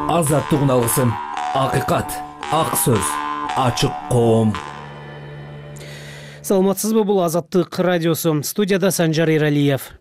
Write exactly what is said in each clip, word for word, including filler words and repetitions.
Азаттыгын алгысым, акыйкат, ак сөз, ачык коом. Саламатсызбы, бул Азаттык радиосу. Студияда Санжар Иралиев.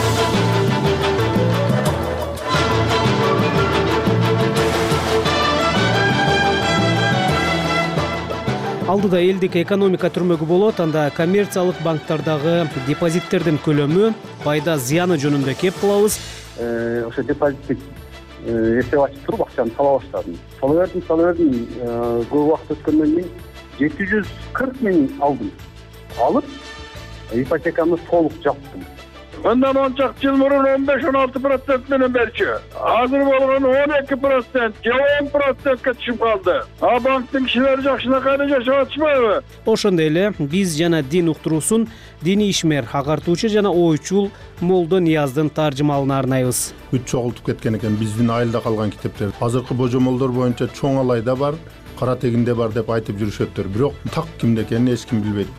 Алдыда элдик экономика түрмөгү болот, анда коммерциялык банктардагы депозиттердин көлөмү, пайда зыяны жөнүндө кеп кылабыз. Ошо депозиттик эсеп ачып туруп акчаны сала баштадым. Сала бердим, сала бердим. Көп убакыт өткөндөн кийин жети жүз кырк миң алдым. Алып, ипотекамды толук жаптым. Мындан он чакты жыл мурун он беш он алты процент менен берчү. Азыр болгон он эки процент, же он процентке түшүп калды. А банктын кишилери жакшынакай жашап атышпайбы? Ошондой эле биз жана дин уктуруусун диний ишмер, агартуучу жана ойчул Молдо Нияздын таржымалына арнайбыз. Бүт чогултуп кеткен экен биздин айылда калган китептер. Азыркы божомолдор боюнча чоң алайда бар, кара тегинде бар деп айтып жүрүшөттөр. Бирок так кимде экенин эч ким билбейт.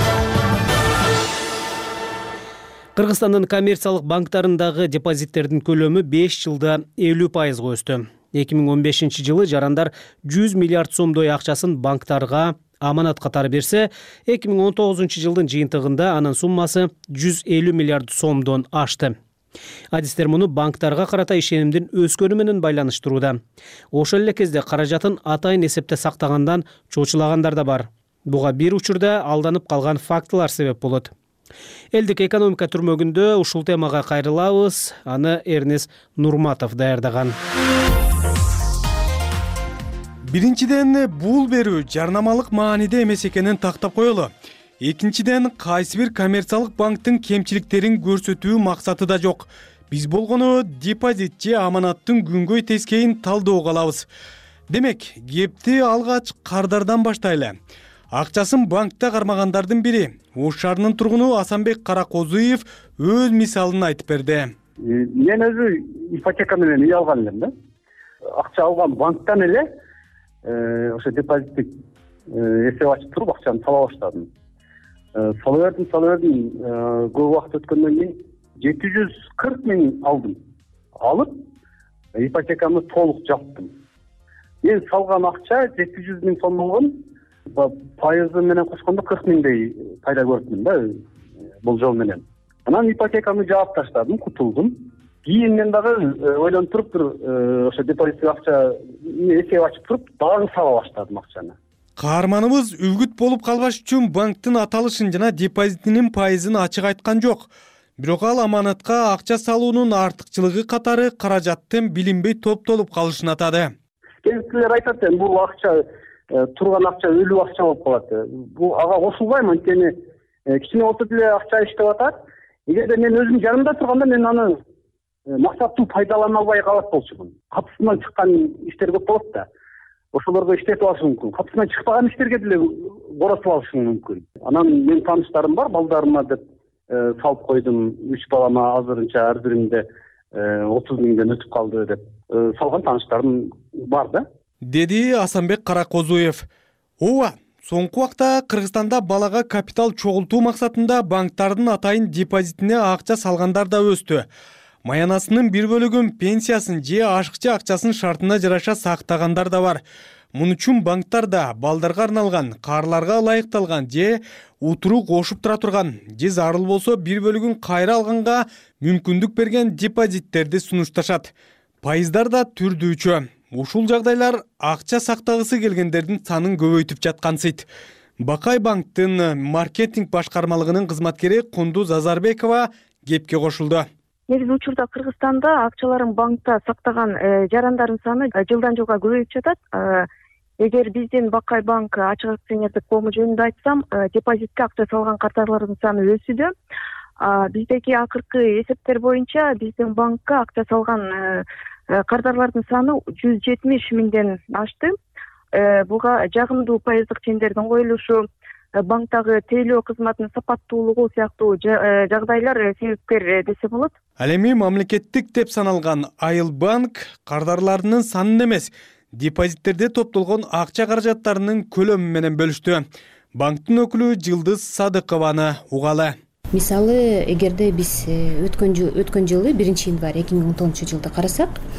Кыргызстандын коммерциялык банктарындагы депозиттердин көлөмү беш жылда элүү пайызга өстү. эки миң он бешинчи жылы жарандар жүз миллиард сомдой акчасын банктарга аманат катары берсе, эки миң он тогузунчу жылдын жыйынтыгында анын суммасы жүз элүү миллиард сомдон ашты. Адистер муну банктарга карата ишенимдин өскөнү менен байланыштырууда. Ошол эле кезде каражатын атайын эсепте сактагандан чочулагандар да бар. Буга бир учурда алданып калган фактылар себеп болот. Элдик экономика түрмөгүндө ушул темага кайрылабыз. Аны Эрнес Нурматов даярдаган. Биринчиден, бул берүү жарнамалык мааниде эмес экенин тактап коелу. Экинчиден, кайсы бир коммерциялык банктын кемчиликтерин көрсөтүү максаты да жок. Биз болгону депозит же аманаттын күнгөй тескейин талдоого алабыз. Демек, кепти алгач кардардан баштайлы. Акчасын банкта кармагандардын бири, Ош шаарынын тургуну Асанбек Каракозуев өз мисалын айтып берди. Мен өзү ипотека менен үй алган элем да. Акча алган банктан эле ошо депозиттик эсеп ачып туруп акчаны сала баштадым. Сала бердим, сала бердим. Көп убакыт өткөндөн кийин жети жүз кырк миң алдым. Алып, ипотекамды толук жаптым. Мен салган акча жети жүз миң сом болгон. Пайызы менен кошкондо кырк миңдей пайда көрдүм да бул жол менен. Анан ипотекамды жаап таштадым, кутулдум. Кийин мен дагы ойлонуп туруп ошо депозиттик акча эсеп ачып туруп дагы сала баштадым акчаны. Каарманыбыз үгүт болуп калбаш үчүн банктын аталышын жана депозитинин пайызын ачык айткан жок. Бирок ал аманатка акча салуунун артыкчылыгы катары каражаттын билинбей топтолуп калышын атады. Кээсилер айтат, бул акча турган акча өлүү акча болуп калат. Бул ага кошулбайм, анткени кичине отур эле акча иштеп атат. Эгерде мен өзүм жанымда турганда мен аны максаттуу пайдалана албай калат болчумун. Катысынан чыккан иштер көп болот да. Ошолорго иштетип алышым мүмкүн. Катысынан чыкпаган иштерге деле коротуп алышым мүмкүн. Анан мен тааныштарым бар, балдарыма деп салып койдум. Үч балама азырынча ар биринде отуз миңден өтүп калды деп салган тааныштарым бар да. Деди Асанбек Каракозуев. Ооба, соңку убакта Кыргызстанда балага капитал чогултуу максатында банктардын атайын депозитине акча салгандар да өстү. Маянасынын бир бөлүгүн пенсиясын же ашыкча акчасын шартына жараша сактагандар да бар. Мун үчүн банктарда балдарга арналган, каарларга ылайыкталган же утуруу кошуп тура турган, же зарыл болсо бир бөлүгүн кайра алганга мүмкүндүк берген депозиттерди сунушташат. Пайыздар да түрдүүчү. Ушул жагдайлар акча сактагысы келгендердин санын көбөйтүп жаткансыйт. Бакай банктын маркетинг башкармалыгынын кызматкери Кундуз Азарбекова кепке кошулду. Негизи учурда Кыргызстанда акчаларын банкта сактаган жарандардын саны жылдан жылга көбөйүп жатат. Эгер биздин Бакай банк ачык акционердик коому жөнүндө айтсам, депозитке акча салган кардарлардын саны өсүүдө. Биздеги акыркы эсептер боюнча биздин банкка акча салган кардарлардын саны жүз жетимиш миңден ашты. Буга жагымдуу пайыздык чендердин коюлушу, банктагы тейлөө кызматынын сапаттуулугу сыяктуу жагдайлар себепкер десе болот. Ал эми мамлекеттик деп саналган Айыл банк кардарларынын санын эмес, депозиттерде топтолгон акча каражаттарынын көлөмү менен бөлүштү. Банктын өкүлү Жылдыз Садыкованы угалы. Мисалы, эгерде биз өткөн өткөн жылы биринчи январь эки миң он тогузунчу жылды карасак,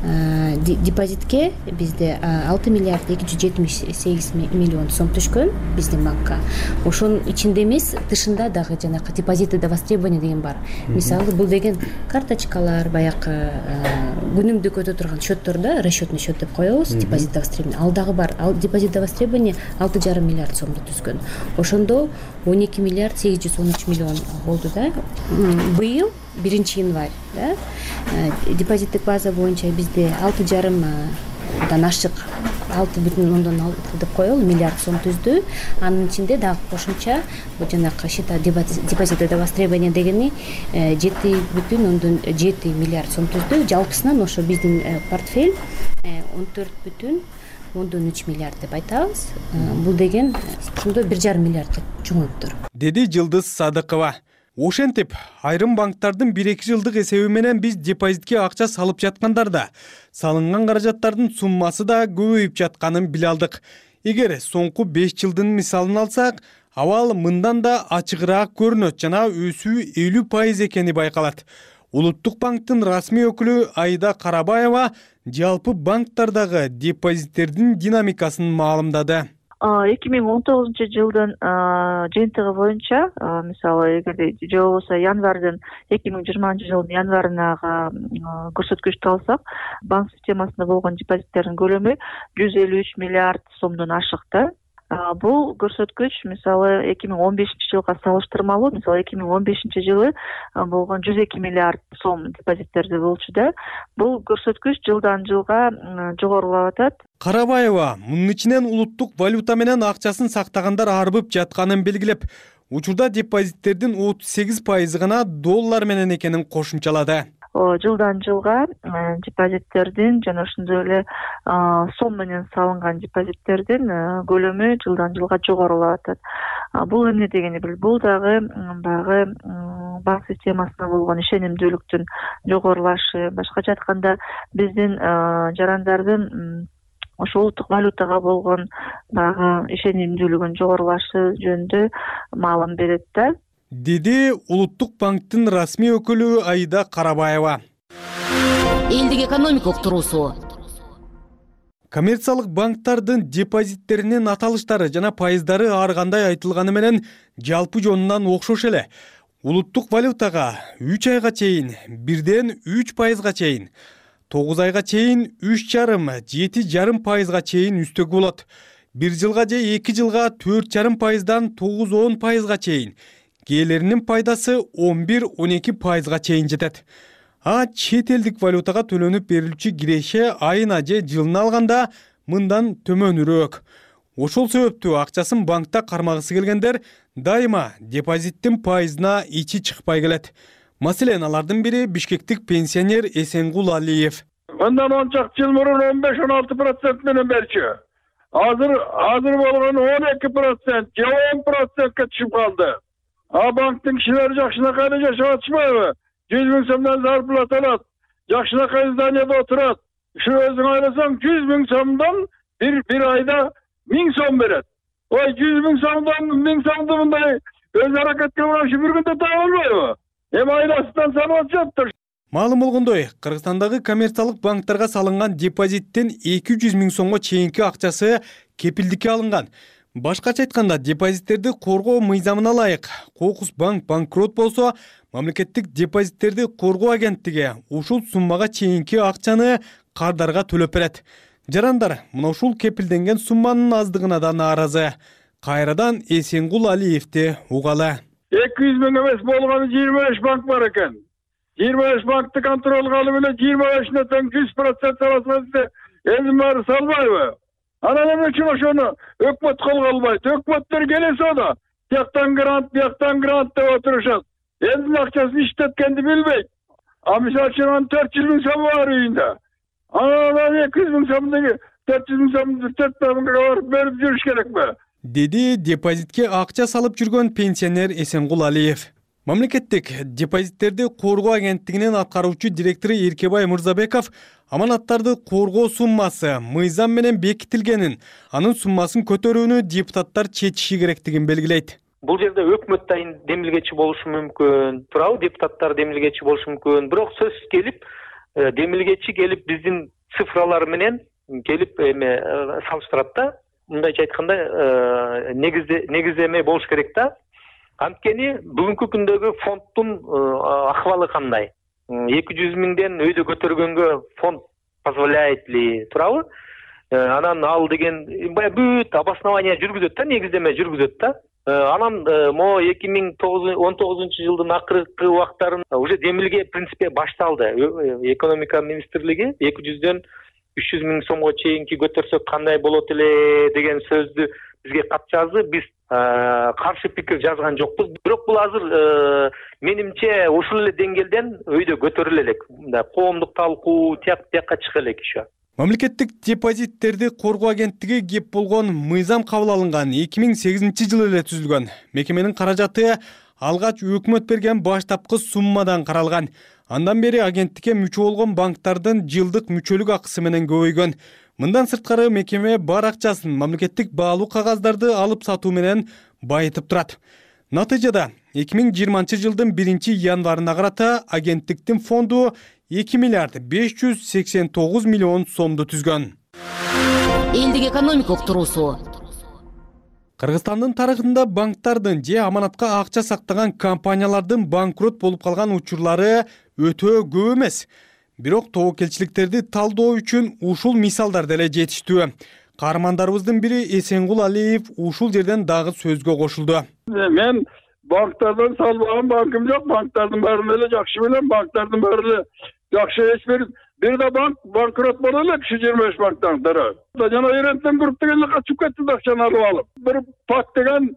депозитке бизде алты миллиард эки жүз жетимиш сегиз миллион сом түшкөн биздин банкка. Ошонун ичинде эмес, тышында дагы жанакы депозиты до востребования деген бар. Мисалы, бул деген карточкалар, баягы күнүмдүк өтө турган счеттордо, расчетный счет деп коебуз, депозит до востребования. Ал дагы бар. Ал депозит до востребования алты жарым миллиард сомду түзгөн. Ошондо он эки миллиард сегиз жүз он үч миллион болду да. Быйыл биринчи январь, да, депозиттик база боюнча бизде алты жарымдан ашык алты бүтүн ондон алты деп коелу миллиард сом түздү. Анын ичинде дагы кошумча жанакы счета депозиты до востребования дегени жети бүтүн ондон жети миллиард сом түздү. Жалпысынан ошо биздин портфель он төрт бүтүн ондон үч миллиард деп айтабыз. Бул деген ошондо бир жарым миллиардка чоңоюптур, деди Жылдыз Садыкова. Ошентип, айрым банктардын бир эки жылдык эсеби менен биз депозитке акча салып жаткандарда салынган каражаттардын суммасы да көбөйүп жатканын биле алдык. Эгер соңку беш жылдын мисалын алсак, абал мындан да ачыгыраак көрүнөт жана өсүү элүү пайыз экени байкалат. Улуттук банктын расмий өкүлү Айда Карабаева жалпы банктардагы депозиттердин динамикасын маалымдады. эки миң он тогузунчу жылдын жыйынтыгы боюнча, мисалы, эгерде же болбосо январдын эки миң жыйырманчы жылдын январынагы көрсөткүчтү алсак, банк системасында болгон депозиттердин көлөмү жүз элүү үч миллиард сомдон ашыкты. Бул көрсөткүч мисалы эки миң он бешинчи жылга салыштырмалуу, мисалы эки миң он бешинчи жылы болгон жүз эки миллиард сом депозиттерде болчу да. Бул көрсөткүч жылдан жылга жогорулап атат. Карабаева мунун ичинен улуттук валюта менен акчасын сактагандар арбып жатканын белгилеп, учурда депозиттердин отуз сегиз пайызы гана доллар менен экенин кошумчалады. Жылдан жылга депозиттердин жана ошондой эле сом менен салынган депозиттердин көлөмү жылдан жылга жогорулап атат. Бул эмне дегени бул? Бул дагы баягы банк системасына болгон ишенимдүүлүктүн жогорулашы, башкача айтканда биздин жарандардын ошо улуттук валютага болгон баягы ишенимдүүлүгүнүн жогорулашы жөнүндө маалым берет да. Деди Улуттук банктын расмий өкүлү Айда Карабаева. Элдик экономика уктуруусу. Коммерциялык банктардын депозиттеринин аталыштары жана пайыздары ар кандай айтылганы менен жалпы жонунан окшош эле. Улуттук валютага үч айга чейин бирден үч пайызга чейин, тогуз айга чейин үч жарым, жети жарым пайызга чейин үстөгү болот. Бир жылга же эки жылга төрт жарым пайыздан тогуз он пайызга чейин. Кээлеринин пайдасы он бир он эки пайызга чейин жетет. А чет элдик валютага төлөнүп берилчү киреше айына же жылына алганда мындан төмөнүрөөк. Ошол себептүү акчасын банкта кармагысы келгендер дайыма депозиттин пайызына ичи чыкпай келет. Маселен, алардын бири бишкектик пенсионер Эсенгул Алиев. Мындан он чакты жыл мурун он беш он алты процент менен берчү. Азыр азыр болгон он эки процент, же он процентке түшүп калды. А банктын кишилери жакшынакай жашап атышпайбы? жүз миң сомдон зарплата алат, жакшынакай зданияда отурат. Ушу өзүң ойлосоң, жүз миң сомдон бир бир айда миң сом берет. Ой, жүз миң сомдон миң сомду мындай өз аракетке барып бир күндө таба албайбы? Эми айласынан санап жатыр. Маалым болгондой, Кыргызстандагы коммерциялык банктарга салынган депозиттин эки жүз миң сомго чейинки акчасы кепилдикке алынган. Башкача айтканда, депозиттерди коргоо мыйзамына ылайык Кокус банк банкрот болсо, мамлекеттик депозиттерди коргоо агенттиги ушул суммага чейинки акчаны кардарга төлөп берет. Жарандар мына ушул кепилденген сумманын аздыгына да нааразы. Кайрадан Эсенгул Алиевди угалы. эки жүз миң эмес болгону жыйырма беш банк бар экен. жыйырма беш банкты контролго алып эле жыйырма бешине тең жүз процент аласыңыз, элдин баары салбайбы? Анан эмне үчүн ошону өкмөт колго албайт? Өкмөттөр келесе да, тияктан грант, бияктан грант деп отурушат. Элдин акчасын иштеткенди билбейт. А мисалы үчүн төрт жүз миң сом бар үйүндө. Анан эки жүз миң сомдугу төрт жүз миң сомду төрт банкка барып берип жүрүш керекпи? Деди депозитке акча салып жүргөн пенсионер Эсенгул Алиев. Мамлекеттик депозиттерди коргоо агенттигинин аткаруучу директору Эркебай Мырзабеков аманаттарды коргоо суммасы мыйзам менен бекитилгенин, анын суммасын көтөрүүнү депутаттар чечиши керектигин белгилейт. Бул жерде өкмөт да демилгечи болушу мүмкүн, туурабы, депутаттар демилгечи болушу мүмкүн. Бирок сөз келип, демилгечи келип биздин цифралар менен келип эме салыштырат да. Мындайча айтканда негизде негиздеме болуш керек да. Анткени бүгүнкү күндөгү фонддун акыбалы кандай? эки жүз миңден өйдө көтөргөнгө фонд позволяет ли турабы? Анан ал деген баягы бүт обоснование жүргүзөт да, негиздеме жүргүзөт да. Анан мо эки миң он тогузунчу жылдын акыркы убактарын уже демилге принципе башталды. Экономика министрлиги эки жүздөн үч жүз миң сомго чейинки көтөрсөк кандай болот эле деген сөздү бизге кат жазды. Биз каршы пикир жазган жокпуз. Бирок бул азыр менимче ушул эле деңгээлден өйдө көтөрүлө элек. Коомдук талкуу тияк тияка чыга элек еще. Мамлекеттик депозиттерди коргоо агенттиги кеп болгон мыйзам кабыл алынган эки миң сегизинчи жылы эле түзүлгөн. Мекеменин каражаты алгач өкмөт берген баштапкы суммадан каралган. Андан бери агенттикке мүчө болгон банктардын жылдык мүчөлүк акысы менен көбөйгөн. Мындан сырткары мекеме бар акчасын мамлекеттик баалуу кагаздарды алып сатуу менен байытып турат. Натыйжада эки миң жыйырманчы жылдын биринчи январына карата агенттиктин фонду эки миллиард беш жүз сексен тогуз миллион сомду түзгөн. Элдик экономика уктуруусу. Кыргызстандын тарыхында банктардын же аманатка акча сактаган компаниялардын банкрот болуп калган учурлары өтө көп эмес. Бирок тобокелчиликтерди талдоо үчүн ушул мисалдар деле жетиштүү. Каармандарыбыздын бири Эсенгул Алиев ушул жерден дагы сөзгө кошулду. Мен банктардан салбаган банкым жок, банктардын баарын эле жакшы билем, банктардын баары эле жакшы эс берип, бир да банк банкрот боло элек уч жүз жыйырма беш банктан дары. Жана Эрентен групп дегенде качып кетти да акчаны алып алып. Бир пак деген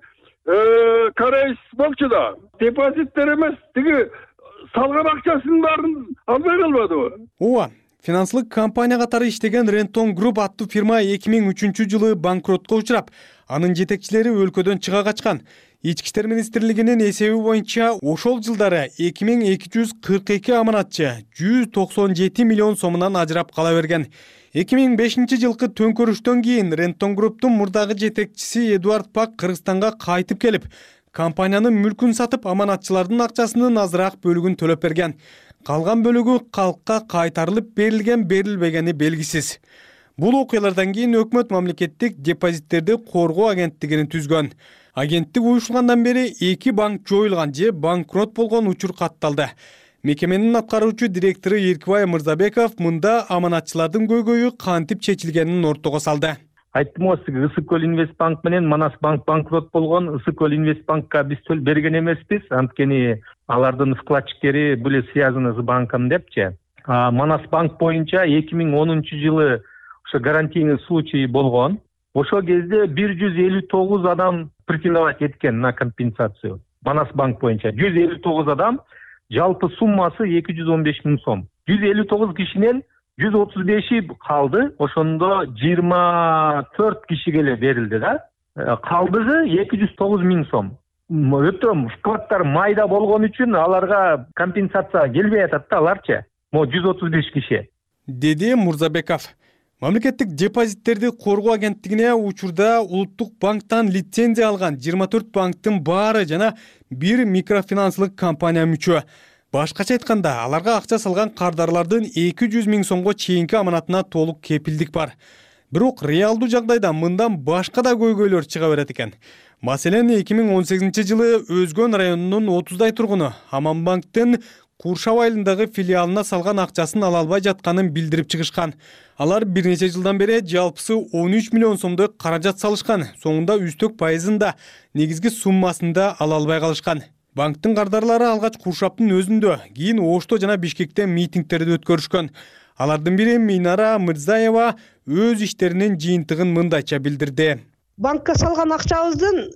корейс болчу да. Депозиттер эмес, тиги салган акчасын баарын албай калбадыбы? Ооба. Финансылык компания катары иштеген Рентон Групп аттуу фирма эки миң үчүнчү жылы банкротко учурап, анын жетекчилери өлкөдөн чыга качкан. Ички иштер министрлигинин эсеби боюнча ошол жылдары эки миң эки жүз кырк эки аманатчы жүз токсон жети миллион сомунан ажырап кала берген. эки миң бешинчи жылкы төңкөрүштөн кийин Рентон Групптун мурдагы жетекчиси Эдуард Пак Кыргызстанга кайтып келип, компаниянын мүлкүн сатып, аманатчылардын акчасынын азыраак бөлүгүн төлөп берген. Калган бөлүгү калкка кайтарылып берилген, берилбегени белгисиз. Бул окуялардан кийин өкмөт мамлекеттик депозиттерди коргоо агенттигин түзгөн. Агенттик уюшулгандан бери эки банк жоюлган же банкрот болгон учур катталды. Мекеменин аткаруучу директору Эркибай Мырзабеков мында аманатчылардын көйгөйү кантип чечилгенин ортого салды. Айттым го сизге, Ысык көл Инвестбанк менен Манас банк банкрот болгон. Ысык көл Инвестбанкка биз төл берген эмеспиз, анткени алардын вкладчиктери были связаны с банком депчи. Манас банк боюнча эки миң онунчу жылы ошо гарантийный случай болгон. Ошол кезде бир жүз элүү тогуз адам претендовать эткен на компенсацию. Манас банк боюнча жүз элүү тогуз адам, жалпы суммасы эки жүз он беш миң сом. жүз элүү тогуз кишинен жүз отуз беши калды, ошондо жыйырма төрт кишиге эле берилди да. Калдыгы эки жүз тогуз миң сом. Өтө вкладдар майда болгон үчүн аларга компенсация келбей атат да аларчы. Мо жүз отуз беш киши. Деди Мурзабеков. Мамлекеттик депозиттерди коргоо агенттигине учурда Улуттук банктан лицензия алган жыйырма төрт банктын баары жана бир микрофинансылык компания мүчө. Башкача айтканда, аларга акча салган кардарлардын эки жүз миң сомго чейинки аманатына толук кепилдик бар. Бирок реалдуу жагдайда мындан башка да көйгөйлөр чыга берет экен. Маселен, эки миң он сегизинчи жылы Өзгөн районунун отуздай тургуну Аманбанктын Куршаб айылындагы филиалына салган акчасын ала албай жатканын билдирип чыгышкан. Алар бир нече жылдан бери жалпысы он үч миллион сомдой каражат салышкан. Соңунда үстөк пайызында негизги суммасында ала албай калышкан. Банктын кардарлары алгач Куршаптын өзүндө, кийин Ошто жана Бишкекте митингтерди өткөрүшкөн. Алардын бири Минара Мырзаева өз иштеринин жыйынтыгын мындайча билдирди. Банкка салган акчабыздын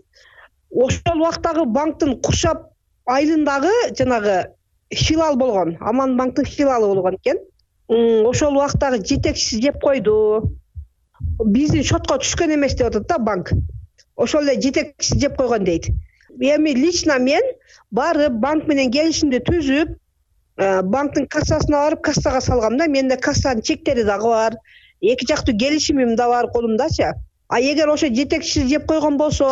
ошол убактагы банктын Куршап айылындагы жанагы филиал болгон, Аманбанктын филиалы болгон экен. Ошол убактагы жетекчиси жеп койду. Биздин шотко түшкөн эмес деп атат да банк. Ошол эле жетекчиси жеп койгон дейт. Эми лично мен барып банк менен келишимди түзүп, банктын кассасына барып кассага салгам да. Менде кассанын чектери дагы бар. Эки жактуу келишимим да бар колумдачы. А эгер ошо жетекчиси жеп койгон болсо,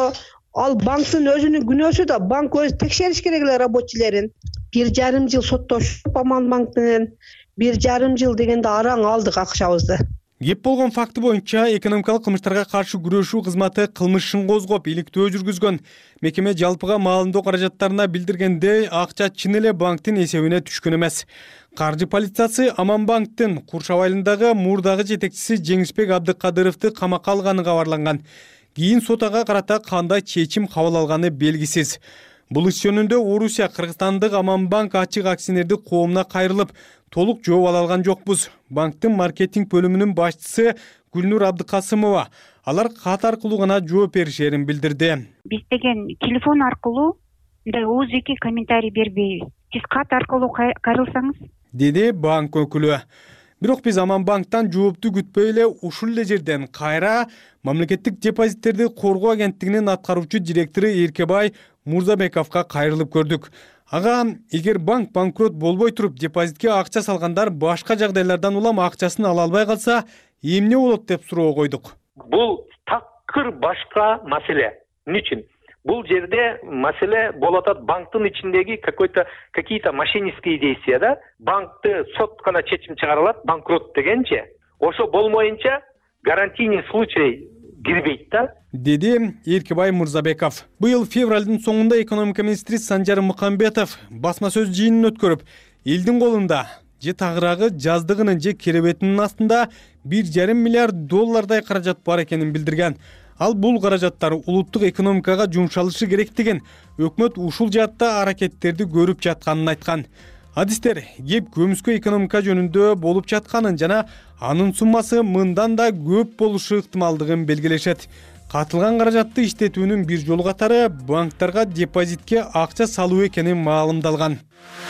ал банктын өзүнүн күнөөсү да, банк өзү текшериш керек эле рабочийлерин. Бир жарым жыл соттошуп Аман банк менен бир жарым жыл дегенде араң алдык акчабызды. Кеп болгон факты боюнча экономикалык кылмыштарга каршы күрөшүү кызматы кылмыш ишин козгоп иликтөө жүргүзгөн. Мекеме жалпыга маалымдоо каражаттарына билдиргендей, акча чын эле банктын эсебине түшкөн эмес. Каржы полициясы Аман банктын Куршаб айылындагы мурдагы жетекчиси Жеңишбек Абдыкадыровду камакка алганы кабарланган. Кийин сот ага карата кандай чечим кабыл алганы белгисиз. Бул иш жөнүндө Орусия Кыргызстандык Аман банк ачык акционердик коомуна кайрылып, толук жооп ала алган жокпуз. Банктын маркетинг бөлүмүнүн башчысы Гүлнур Абдыкасымова алар кат аркылуу гана жооп беришерин билдирди. Биз деген телефон аркылуу мындай ооз эки комментарий бербейбиз. Сиз кат аркылуу кайрылсаңыз, деди банк өкүлү. Бирок биз Аман банктан жоопту күтпөй эле ушул эле жерден кайра мамлекеттик депозиттерди коргоо агенттигинин аткаруучу директору Эркебай Мурзабековго кайрылып көрдүк. Ага, эгер банк банкрот болбой туруп депозитке акча салгандар башка жагдайлардан улам акчасын ала албай калса, эмне болот деп суроо койдук. Бул такыр башка маселе. Эмне үчүн? Бул жерде маселе болуп атат банктын ичиндеги какой-то какие-то мошеннические действия, да? Банкты сот гана чечим чыгарылат, банкрот дегенче. Ошо болмоюнча гарантийный случай кирбейт да, деди Эркебай Мурзабеков. Быйыл февралдын соңунда экономика министри Санжар Мукамбетов басма сөз жыйынын өткөрүп, элдин колунда же тагыраагы жаздыгынын же керебетинин астында бир жарым миллиард доллардай каражат бар экенин билдирген. Ал бул каражаттар улуттук экономикага жумшалышы керектигин, өкмөт ушул жаатта аракеттерди көрүп жатканын айткан. Адистер кеп көмүскө экономика жөнүндө болуп жатканын жана анын суммасы мындан да көп болушу ыктымалдыгын белгилешет. Катылган каражатты иштетүүнүн бир жолу катары банктарга депозитке акча салуу экени маалымдалган.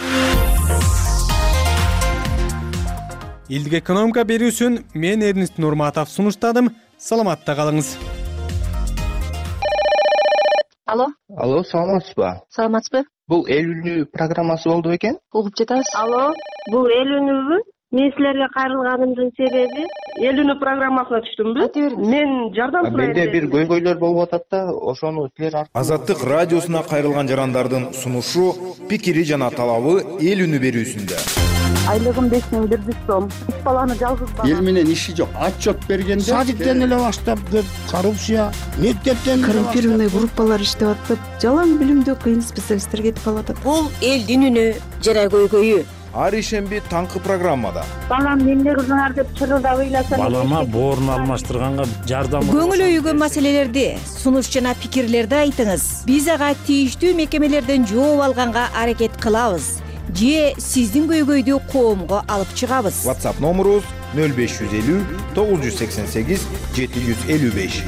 Элдик экономика берүүсүн мен Эрнест Нурматов сунуштадым. Саламатта калыңыз. Алло. Алло, саламатсызбы? Саламатсызбы? Бул эл үнү программасы болду экен? Угуп жатабыз. Алло, бул эл үнүбү? Мен силерге кайрылганымдын себеби эл үнү программасына түштүмбү? Мен жардам сурайм. Менде бир көйгөйлөр болуп атат да, ошону силер Азаттык радиосуна кайрылган жарандардын сунушу, пикири жана талабы эл үнү берүүсүндө. Айлыгым беш миң бир жүз сом. Үч баланы жалгыз бала. Эл менен иши жок. Отчет бергенде садиктен эле баштап көп коррупция, мектептен коррумпированный группалар иштеп атып, жалаң билимдүү кыйын специалисттер кетип калат. Бул элдин үнү жана көйгөйү. Ар ишемби таңкы программада. Балам эмне кылдыңар деп чырылдап ыйласам. Балама боорун алмаштырганга жардам. Көңүл өйгөн маселелерди, сунуш жана пикирлерди айтыңыз. Биз ага тийиштүү мекемелерден жооп алганга аракет кылабыз. Же сиздин көйгөйдү коомго алып чыгабыз. WhatsApp номерубуз нөл беш жүз элүү тогуз жүз сексен сегиз жети жүз элүү беш.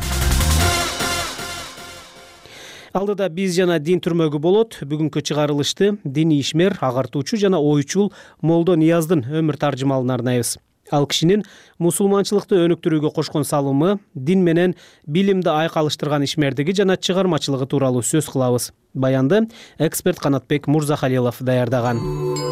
Алдыда биз жана дин түрмөгү болот. Бүгүнкү чыгарылышты диний ишмер, агартуучу жана ойчул Молдо Нияздын өмүр таржымалын арнайбыз. Ал кишинин мусулманчылыкты өнүктүрүүгө кошкон салымы, дин менен билимди айкалыштырган ишмердиги жана чыгармачылыгы тууралуу сөз кылабыз. Баянды эксперт Канатбек Мурзахалилов даярдаган.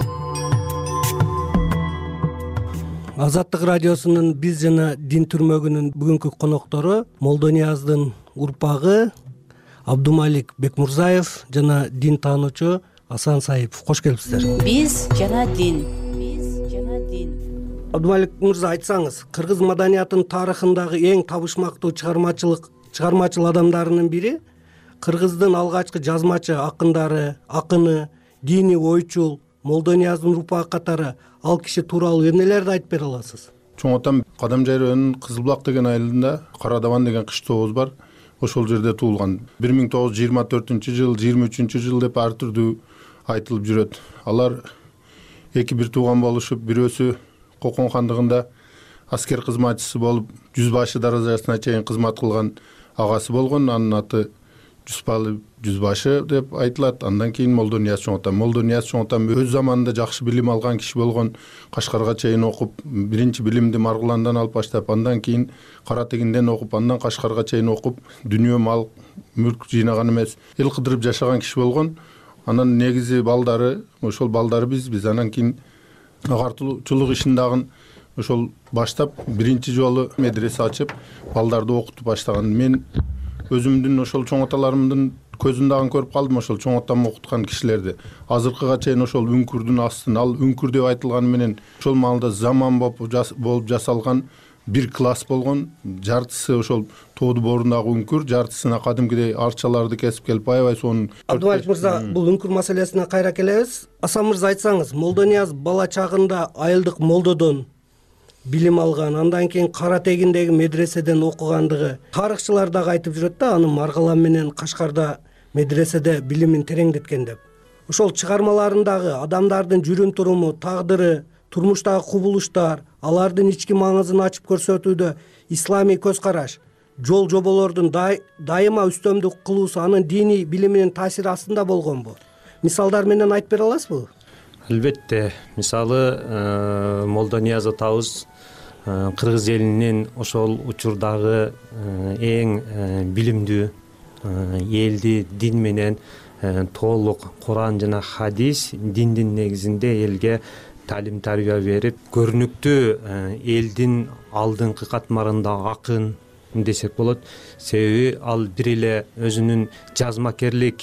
Азаттык радиосунун биз жана дин түрмөгүнүн бүгүнкү коноктору Молдо Нияздын урпагы Абдумалик Бекмурзаев жана дин таануучу Асан Саипов. Кош келипсиздер. Биз жана дин. Абдумалик мырза, айтсаңыз, кыргыз маданиятынын тарыхындагы эң табышмактуу чыгармачылык чыгармачыл адамдарынын бири, кыргыздын алгачкы жазмачы акындары, акыны, диний ойчул Молдо Нияздын урпагы катары ал киши тууралуу эмнелерди айтып бере аласыз? Чоң атам Кадамжайрөөнүн Кызылбулак деген айылында Карадабан деген кыштообуз бар. Ошол жерде туулган. бир миң тогуз жүз жыйырма төртүнчү жыл, жыйырма үчүнчү жыл деп ар түрдүү айтылып жүрөт. Алар эки бир тууган болушуп, бирөөсү Кокон хандыгында аскер кызматчысы болуп, жүз башы даражасына чейин кызмат кылган агасы болгон. Анын аты Жүспалы жүзбашы деп айтылат. Андан кийин Молдо Нияз чоң атам. Молдо Нияз чоң атам өз заманында жакшы билим алган киши болгон. Кашкарга чейин окуп, биринчи билимди Маргуландан алып баштап, андан кийин Кара Тегинден окуп, андан Кашкарга чейин окуп, дүнүйө мал, мүлк жыйнаган эмес, эл кыдырып жашаган киши болгон. Анан негизи балдары, ошол балдары биз, биз анан кийин агартуучулук ишин дагы ошол баштап биринчи жолу медресе ачып, балдарды окутуп баштаган. Мен өзүмдүн ошол чоң аталарымдын көзүн дагы көрүп калдым, ошол чоң атам окуткан кишилерди. Азыркыга чейин ошол үңкүрдүн астын, ал үңкүр деп айтылганы менен ошол маалда заман болуп жасалган бир класс болгон. Жартысы ошол тоодо боорундагы үңкүр, жартысына кадимкидей арчаларды кесип келип аябай сонун. Абдымалик мырза, бул үңкүр маселесине кайра келебиз. Асан мырза, айтсаңыз, Молдонияз бала чагында айылдык молдодон билим алган, андан кийин Кара Тегиндеги медреседен окугандыгы тарыхчылар дагы айтып жүрөт да, аны Маргалам менен Кашкарда медреседе билимин тереңдеткен деп. Ошол чыгармаларындагы адамдардын жүрүм туруму, тагдыры, турмуштагы кубулуштар, алардын ички маңызын ачып көрсөтүүдө исламий көз караш, жол жоболордун дайыма үстөмдүк кылуусу анын диний билиминин таасири астында болгонбу? Мисалдар менен айтып бере аласызбы? Албетте. Мисалы, Молдонияз атабыз кыргыз элинин ошол учурдагы эң билимдүү элди дин менен толук Куран жана хадис, диндин негизинде элге талим тарбия берип, көрүнүктүү элдин алдыңкы катмарында акын десек болот. Себеби ал бир эле өзүнүн жазмакерлик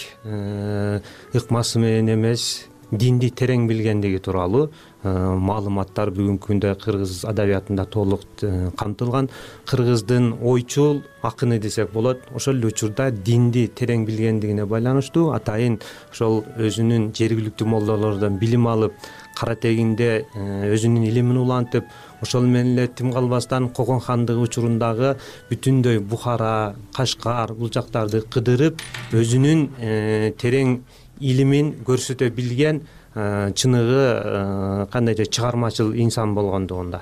ыкмасы менен эмес, динди терең билгендиги тууралуу маалыматтар бүгүнкү күндө кыргыз адабиятында толук камтылган. Кыргыздын ойчул акыны десек болот. Ошол эле учурда динди терең билгендигине байланыштуу атайын ошол өзүнүн жергиликтүү молдолордон билим алып, Кара Тегинде өзүнүн илимин улантып, ошол менен эле тим калбастан Когон хандыгы учурундагы бүтүндөй Бухара, Кашкар бул жактарды кыдырып, өзүнүн терең илимин көрсөтө билген чыныгы кандайча чыгармачыл инсан болгондугунда.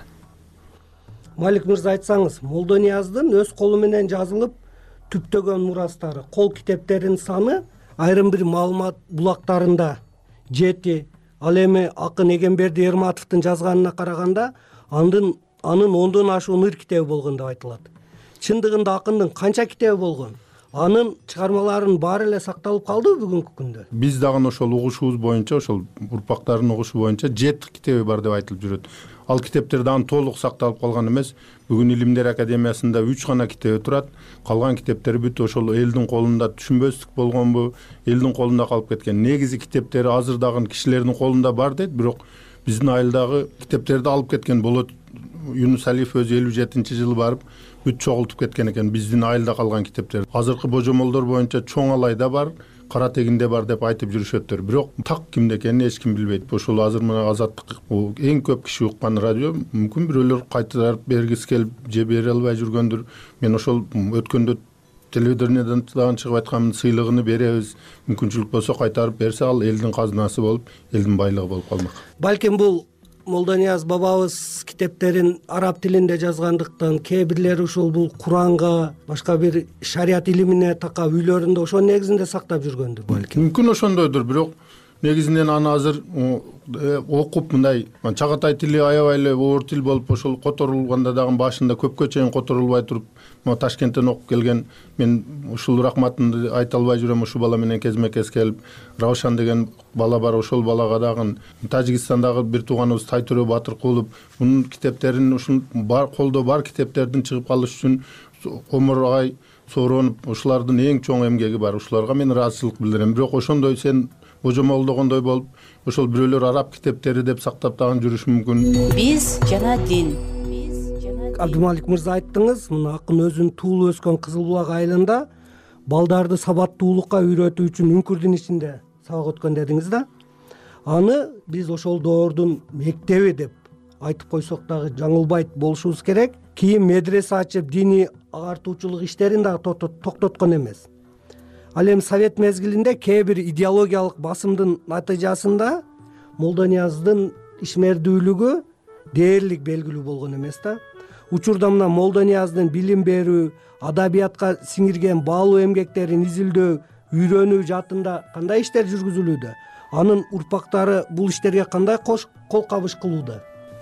Малик мырза, айтсаңыз, Молдонияздын өз колу менен жазылып түптөгөн мурастары, кол китептеринин саны айрым бир маалымат булактарында жети, ал эми акын Эгемберди Эрматовдун жазганына караганда анын анын ондон ашуун ыр китеби болгон деп айтылат. Чындыгында акындын канча китеби болгон? Анын чыгармаларынын баары эле сакталып калдыбы бүгүнкү күндө? Биз дагы ошол угушубуз боюнча, ошол урпактардын угушу боюнча жети китеби бар деп айтылып жүрөт. Ал китептер дагы толук сакталып калган эмес. Бүгүн Илимдер академиясында үч гана китеби турат. Калган китептери бүт ошол элдин колунда түшүнбөстүк болгонбу, элдин колунда калып кеткен. Негизи китептери азыр дагы кишилердин колунда бар дейт, бирок биздин айылдагы китептерди алып кеткен болот. Юнус Алиев өзү элүү жетинчи жылы барып бүт чогултуп кеткен экен биздин айылда калган китептер. Азыркы божомолдор боюнча Чоң Алайда бар, Кара Тегинде бар деп айтып жүрүшөттөр. Бирок так кимде экенин эч ким билбейт. Ошол азыр мына Азаттык эң көп киши уккан радио, мүмкүн бирөөлөр кайтарып бергиси келип же бере албай жүргөндүр. Мен ошол өткөндө телевидениеден дагы чыгып айткан сыйлыгын беребиз. Мүмкүнчүлүк болсо кайтарып берсе, ал элдин казынасы болуп, элдин байлыгы болуп калмак. Балким бул Молдонияз бабабыз китептерин араб тилинде жазгандыктан, кээ бирлери ушул бул Куранга, башка бир шарият илимине такап үйлөрүндө ошо негизинде сактап жүргөндүр балким. Мүмкүн ошондойдур, бирок негизинен аны азыр окуп мындай чагатай тили аябай эле оор тил болуп, ошол которулганда дагы башында көпкө чейин которулбай туруп, мына Ташкенттен окуп келген, мен ушул рахматымды айта албай жүрөм. Ушул бала менен кезме-кез келип, Равшан деген бала бар, ошол балага дагы Тажикстандагы бир тууганыбыз Тайтөрө Батыркулов мунун китептерин, ушул бар колдо бар китептердин чыгып калыш үчүн Омар агай сооронуп, ушулардын эң чоң эмгеги бар. Ушуларга мен ыраазычылык билдирем. Бирок ошондой сен божомолдогондой болуп, ошол бирөөлөр араб китептери деп сактап дагы жүрүшү мүмкүн. Биз жана дин. Абдымалик мырза, айттыңыз, мына акын өзүнүн туулуп өскөн Кызыл Булак айылында балдарды сабаттуулукка үйрөтүү үчүн үңкүрдүн ичинде сабак өткөн дедиңиз да. Аны биз ошол доордун мектеби деп айтып койсок дагы жаңылбайт болушубуз керек. Кийин медресе ачып, диний агартуучулук иштерин дагы токтоткон эмес. Ал эми Совет мезгилинде кээ бир идеологиялык басымдын натыйжасында Молдонияздын ишмердүүлүгү дээрлик белгилүү болгон эмес да. Учурда мына Молдонияздын билим берүү, адабиятка сиңирген баалуу эмгектерин изилдөө, үйрөнүү жаатында кандай иштер жүргүзүлүүдө? Анын урпактары бул иштерге кандай кол кабыш кылууда?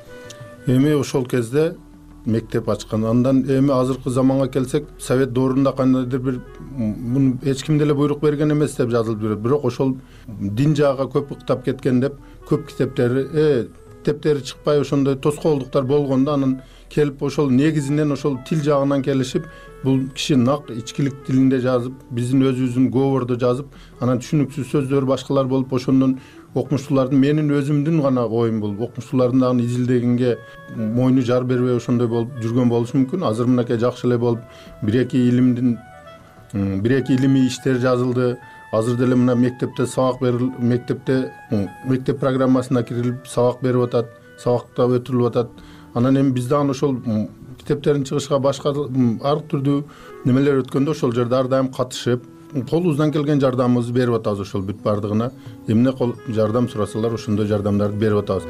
Эми ошол кезде мектеп ачкан. Андан эми азыркы заманга келсек, Совет доорунда кандайдыр бир муну эч ким деле буйрук берген эмес деп жазылып жүрөт. Бирок ошол дин жагга көп ыктап кеткен деп көп китептери китептери чыкпай ошондой тоскоолдуктар болгондо анан келип ошол негизинен ошол тил жагынан келишип бул киши нак ичкилик тилинде жазып биздин өзүбүздүн говордо жазып анан түшүнүксүз сөздөр башкалар болуп ошондон окумуштуулардын менин өзүмдүн гана оюм бул окумуштуулардын дагы изилдегенге мойну жар бербей ошондой болуп жүргөн болушу мүмкүн. Азыр мынакей жакшы эле болуп бир эки илимдин бир эки илимий иштер жазылды. Азыр деле мына мектепте сабак берил мектепте мектеп программасына кирилип сабак берип атат, сабакта өтүрүлүп атат. Анан эми биз дагы ошол китептерин чыгышка башка ар түрдүү немелер өткөндө ошол жерде ар дайым катышып колубуздан келген жардамыбызды берип атабыз. Ошол бүт бардыгына эмне жардам сурасалар ошондой жардамдарды берип атабыз.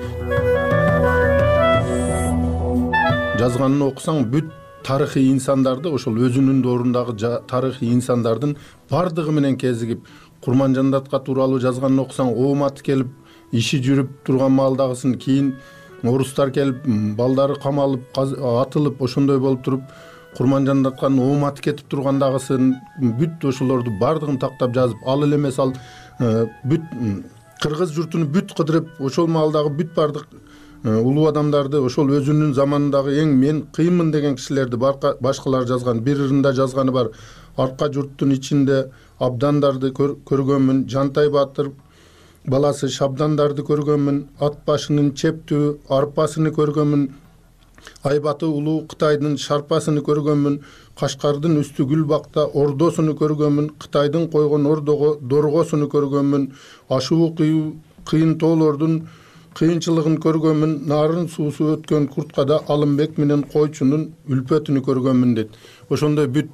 Жазганын окусаң бүт тарыхый инсандарды ошол өзүнүн доорундагы тарыхый инсандардын бардыгы менен кезигип Курманжандатка тууралуу жазганын окусаң ооматы келип иши жүрүп турган маалдагысын кийин орустар келип балдары камалып атылып ошондой болуп туруп Курманжандатканын ооматы кетип тургандагысын бүт ошолорду бардыгын тактап жазып ал эле эмес ал бүт кыргыз журтуну бүт кыдырып ошол маалдагы бүт бардык улуу адамдарды ошол өзүнүн заманындагы эң мен кыйынмын деген кишилерди башкалар жазган. Бир ырында жазганы бар. Арка журттун ичинде абдандарды көргөнмүн, Жантай Батыр баласы шабдандарды көргөнмүн, ат башынын чептүү арпасыны көргөнмүн, Айбаты улуу Кытайдын шарпасыны көргөнмүн, Кашкардын үстү гүл бакта ордосуну көргөнмүн, Кытайдын койгон ордого доргосуну көргөнмүн, ашуу кыйын тоолордун кыйынчылыгын көргөнмүн, нарын суусу өткөн курткада Алымбек менен койчунун үлпөтүнү көргөнмүн дейт. Ошондой бүт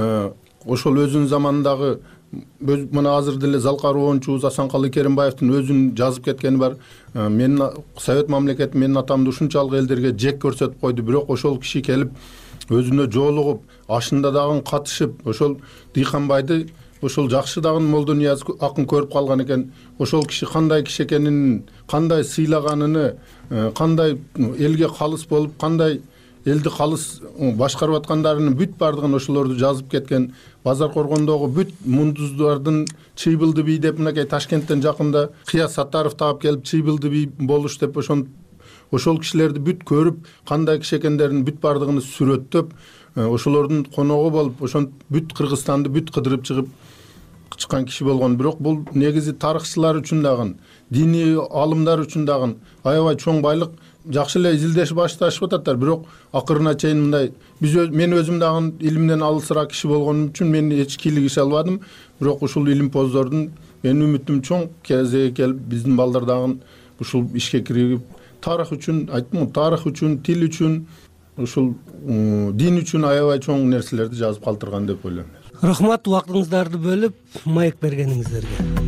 ошол өзүнүн заманындагы мына азыр деле Залкар оончубуз Асанкалы Керимбаевдин өзүнүн жазып кеткени бар. Менин Совет мамлекети менин атамды ушунчалык элдерге жек көрсөтүп койду, бирок ошол киши келип өзүнө жоолугуп, ашында дагы катышып, ошол Дыйканбайды ошол жакшы дагы Молдонияз акын көрүп калган экен. Ошол киши кандай киши экенин, кандай сыйлаганын, кандай элге калыс болуп, кандай элди калыс башкарып аткандарынын бүт бардыгын ошолорду жазып кеткен. Базар Коргондогу бүт мундуздардын Чыйбылды бий деп мынакей Ташкенттен жакында Кыяз Саттаров таап келип Чыйбылды бий болуш деп ошон ошол кишилерди бүт көрүп, кандай киши экендерин бүт бардыгын сүрөттөп, ошолордун коногу болуп, ошон бүт Кыргызстанды бүт кыдырып чыгып чыккан киши болгон. Бирок бул негизи тарыхчылар үчүн дагы, диний алымдар үчүн дагы аябай чоң байлык. Жакшы эле изилдеш башташып ататтар, бирок акырына чейин мындай биз мен өзүм дагы илимден алысыраак киши болгонум үчүн мен эч кийлигише албадым. Бирок ушул илимпоздордун менин үмүтүм чоң кезеги келип биздин балдар дагы ушул ишке кирип тарых үчүн, айттым, тарых үчүн, тил үчүн, ушул дин үчүн аябай чоң нерселерди жазып калтырган деп ойлойм. Рахмат убактыңыздарды бөлүп маек бергениңиздерге.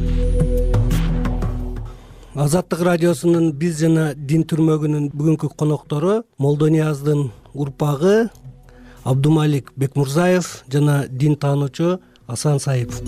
Азаттык радиосунун биз жана дин түрмөгүнүн бүгүнкү коноктору Молдонияздын урпагы Абдумалик Бекмурзаев жана дин таануучу Асан Саипов.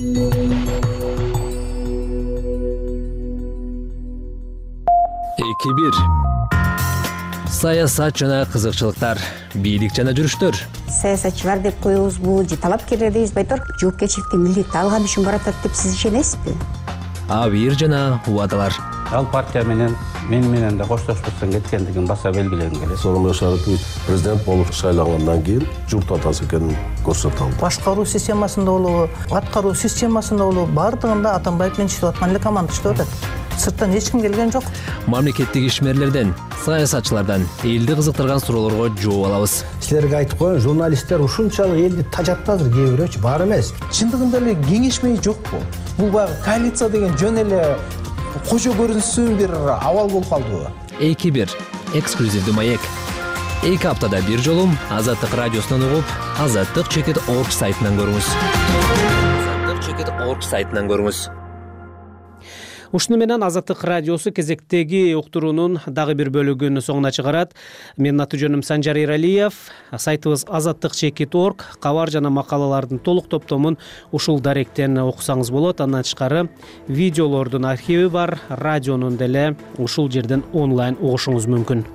эки бир саясат жана кызыкчылыктар, бийлик жана жүрүштөр. Саясатчылар деп коебузбу же талапкерлер дейбизби айтор, жоопкерчиликти милдетти алган үчүн баратат деп сиз ишенесизби? Абийир жана убадалар. Ал партия менен мен менен да коштошпостон кеткендигин баса белгилегим келет. Сооронбай Шарипович президент болуп шайлангандан кийин журт атасы экенин көрсөтө алды. Башкаруу системасында болобу, аткаруу системасында болобу, бардыгында Атамбаев менен иштеп аткан эле команда иштеп атат. Сырттан эч ким келген жок. Мамлекеттик ишмерлерден, саясатчылардан элди кызыктырган суроолорго жооп алабыз. Силерге айтып коеюн, журналисттер ушунчалык элди тажатты азыр, кээ бирөөчү бар эмес. Чындыгында эле кеңешмей жокпу? Бул баягы коалиция деген жөн эле кожо көрүнсүн бир абал болуп калдыбы? эки бир эксклюзивдүү маек. эки аптада бир жолу Азаттык радиосунан угуп, азаттык чекит орг сайтынан көрүңүз. азаттык чекит орг сайтынан көрүңүз. Ушуну менен Азаттык радиосу кезектеги уктуруунун дагы бир бөлүгүн соңуна чыгарат. Менин аты жөнүм Санжар Эралиев. Сайтыбыз азаттык чекит точка орг. Кабар жана макалалардын толук топтомун ушул даректен окусаңыз болот. Андан тышкары видеолордун архиви бар. Радионун деле ушул жерден онлайн угушуңуз мүмкүн.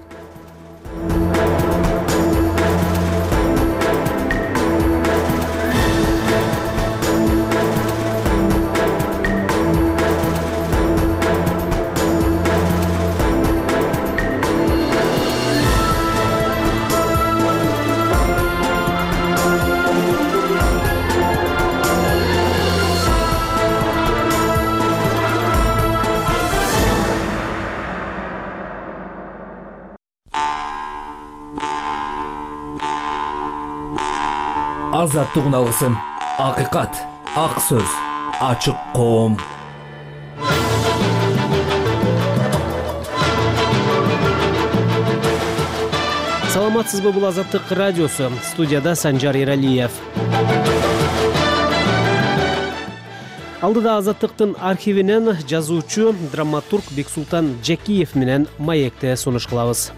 азаттык алгысын, акыйкат, ак сөз, ачык коом. Саламатсызбы, бул Азаттык радиосу. Студияда Санжар Эралиев. Алдыда Азаттыктын архивинен жазуучу, драматург Бексултан Жакиев менен маекте сунуш кылабыз.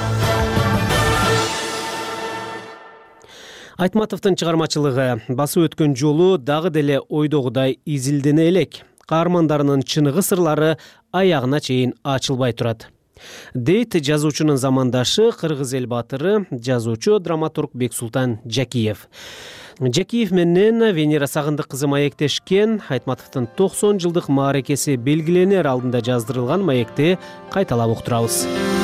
Айтматовдун чыгармачылыгы басып өткөн жолу дагы деле ойдогудай изилдене элек. Каармандарынын чыныгы сырлары аягына чейин ачылбай турат. Дейт жазуучунун замандашы, кыргыз эл баатыры, жазуучу, драматург Бексултан Жакиев. Жакиев менен Венера Сагындык кызы маектешкен. Айтматовдун токсон жылдык мааракеси белгиленер алдында жаздырылган маекти кайталап уктурабыз.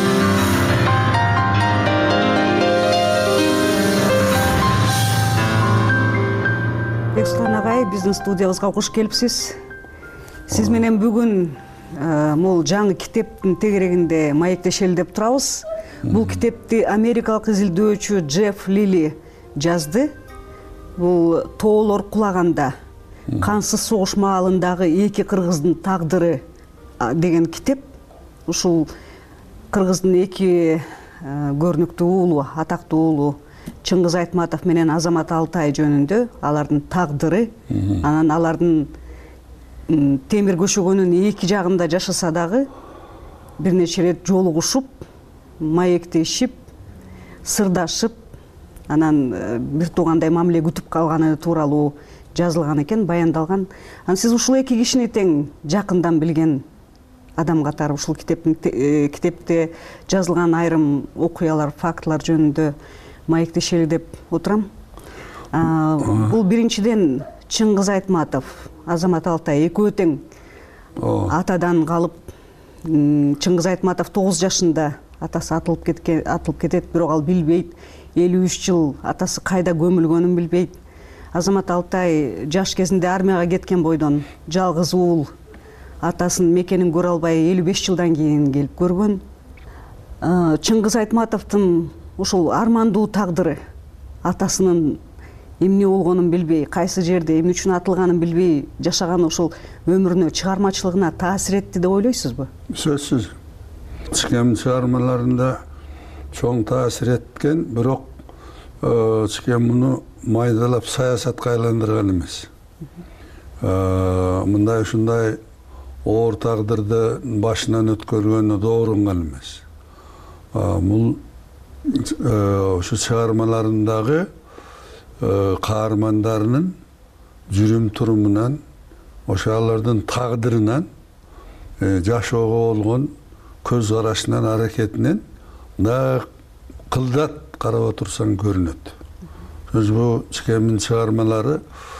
Бексултан агай, биздин студиябызга куш келипсиз. Сиз менен бүгүн бул жаңы китептин тегерегинде маектешели деп турабыз. Бул китепти америкалык изилдөөчү Джефф Лили жазды. Бул тоолор кулаганда, кансыз согуш маалындагы эки кыргыздын тагдыры деген китеп. Ушул кыргыздын эки көрүнүктүү уулу, атактуу уулу Чыңгыз Айтматов менен Азамат Алтай жөнүндө алардын тагдыры, анан алардын темир көшөгөнүн эки жагында жашаса дагы бир нече ирет жолугушуп, маектешип, сырдашып, анан бир туугандай мамиле күтүп калганы тууралуу жазылган экен, баяндалган. Анан сиз ушул эки кишини тең жакындан билген адам катары ушул китептин китепте жазылган айрым окуялар, фактылар жөнүндө маектешели деп отурам. Бул биринчиден Чыңгыз Айтматов, Азамат Алтай экөө тең атадан калып, Чыңгыз Айтматов тогуз жашында атасы атылып кеткен, атылып кетет, бирок ал билбейт. элүү үч жыл атасы кайда көмүлгөнүн билбейт. Азамат Алтай жаш кезинде армияга кеткен бойдон жалгыз уул атасынын мекенин көрө албай элүү беш жылдан кийин келип көргөн. Чыңгыз Айтматовдун ушул армандуу тагдыры, атасынын эмне болгонун билбей, кайсы жерде эмне үчүн атылганын билбей жашаган ушул өмүрүнө, чыгармачылыгына таасир этти деп ойлойсузбу? Сөзсүз. Чыкем чыгармаларында чоң таасир эткен, бирок Чыкем муну майдалап саясатка айландырган эмес. Мындай ушундай оор тагдырды башынан өткөргөнү доорунган эмес. Бул ушу чыгармаларындагы каармандарынын жүрүм турумунан, ошо алардын тагдырынан, жашоого болгон көз карашынан, аракетинен да кылдат карап отурсаң көрүнөт. Сөз бул Чыкемдин чыгармалары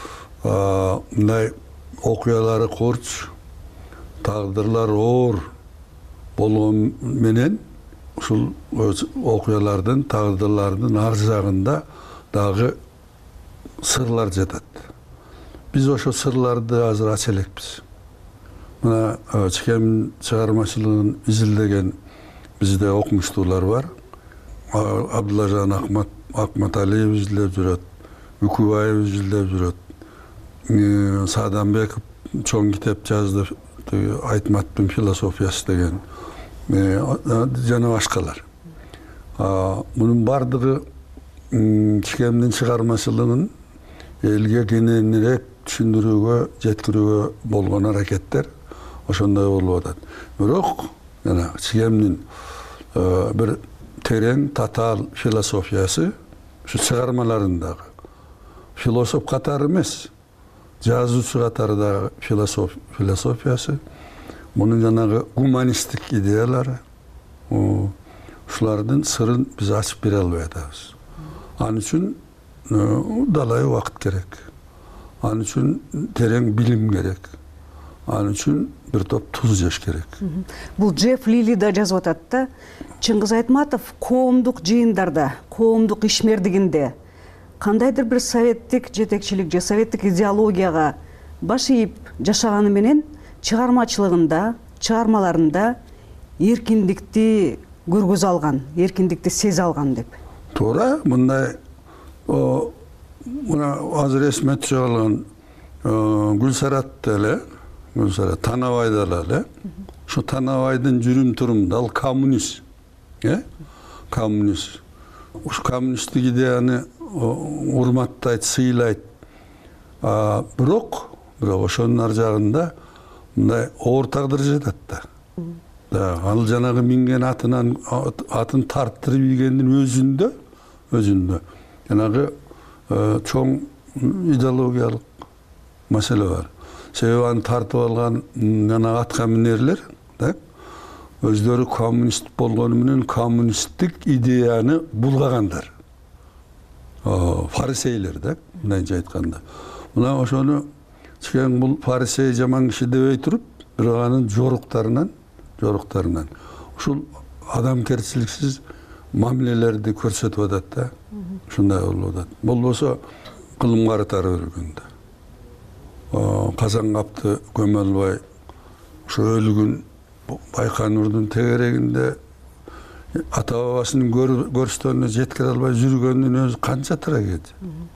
мындай окуялары корч, тагдырлар оор болгон менен ушул окуялардын, тагдырлардын ар жагында дагы сырлар жатат. Биз ошо сырларды азыр ача элекпиз. Мына Чыкемдин чыгармачылыгын изилдеген бизде окумуштуулар бар. Абдуллажан Акмат Акматалиев изилдеп жүрөт, Үкүбаев изилдеп жүрөт. Саадамбеков чоң китеп жазды, Айтматтын философиясы деген, жана башкалар. Мунун бардыгы Чыкемдин чыгармачылыгын элге кененирээк түшүндүрүүгө, жеткирүүгө болгон аракеттер ошондой болуп атат. Бирок жана Чыкемдин бир терең, татаал философиясы ушу чыгармаларындагы философ катары эмес, жазуучу катары дагы философ философиясы, мунун жанагы гуманисттик идеялары, ушулардын сырын биз ачып бере албай атабыз. Ал үчүн далай убакыт керек. Ал үчүн терең билим керек. Ал үчүн бир топ туз жеш керек. Бул Джефф Лили да жазып атат да, Чыңгыз Айтматов коомдук жыйындарда, коомдук ишмердигинде кандайдыр бир советтик жетекчилик же советтик идеологияга баш ийип жашаганы менен чыгармачылыгында, чыгармаларында эркиндикти көргөзө алган, эркиндикти сезе алган деп. Туура, мындай мына азыр эсиме түшө калган Гүлсаратта эле, Гүлсарат Танабайда эле, ошо Танабайдын жүрүм турумунда ал коммунист, э? Коммунист. Ушу коммунисттик идеяны урматтайт, сыйлайт. Бирок, бирок ошонун ар жагында мындай оор тагдыр жатат да. Ал жанагы минген атынан атын тарттырып ийгендин өзүндө, өзүндө жанагы чоң идеологиялык маселе бар. Себеби аны тартып алган жана атка минерлер, так? Өздөрү коммунист болгону менен коммунисттик идеяны булгагандар. Фарисейлер, так? Мындайча айтканда. Мына ошону чейин бул фарисей жаман киши дебей туруп, бирок анын жоруктарынан, жоруктарынан ушул адамкерчиликсиз мамилелерди көрсөтүп атат да. Ушундай болуп атат. Болбосо кылым карытары өргөндө. Казангапты көмө албай, ошо өлүгүн Байконурдун тегерегинде ата бабасынын көрүстөрүнө жеткире албай жүргөндүн өзү канча трагедия,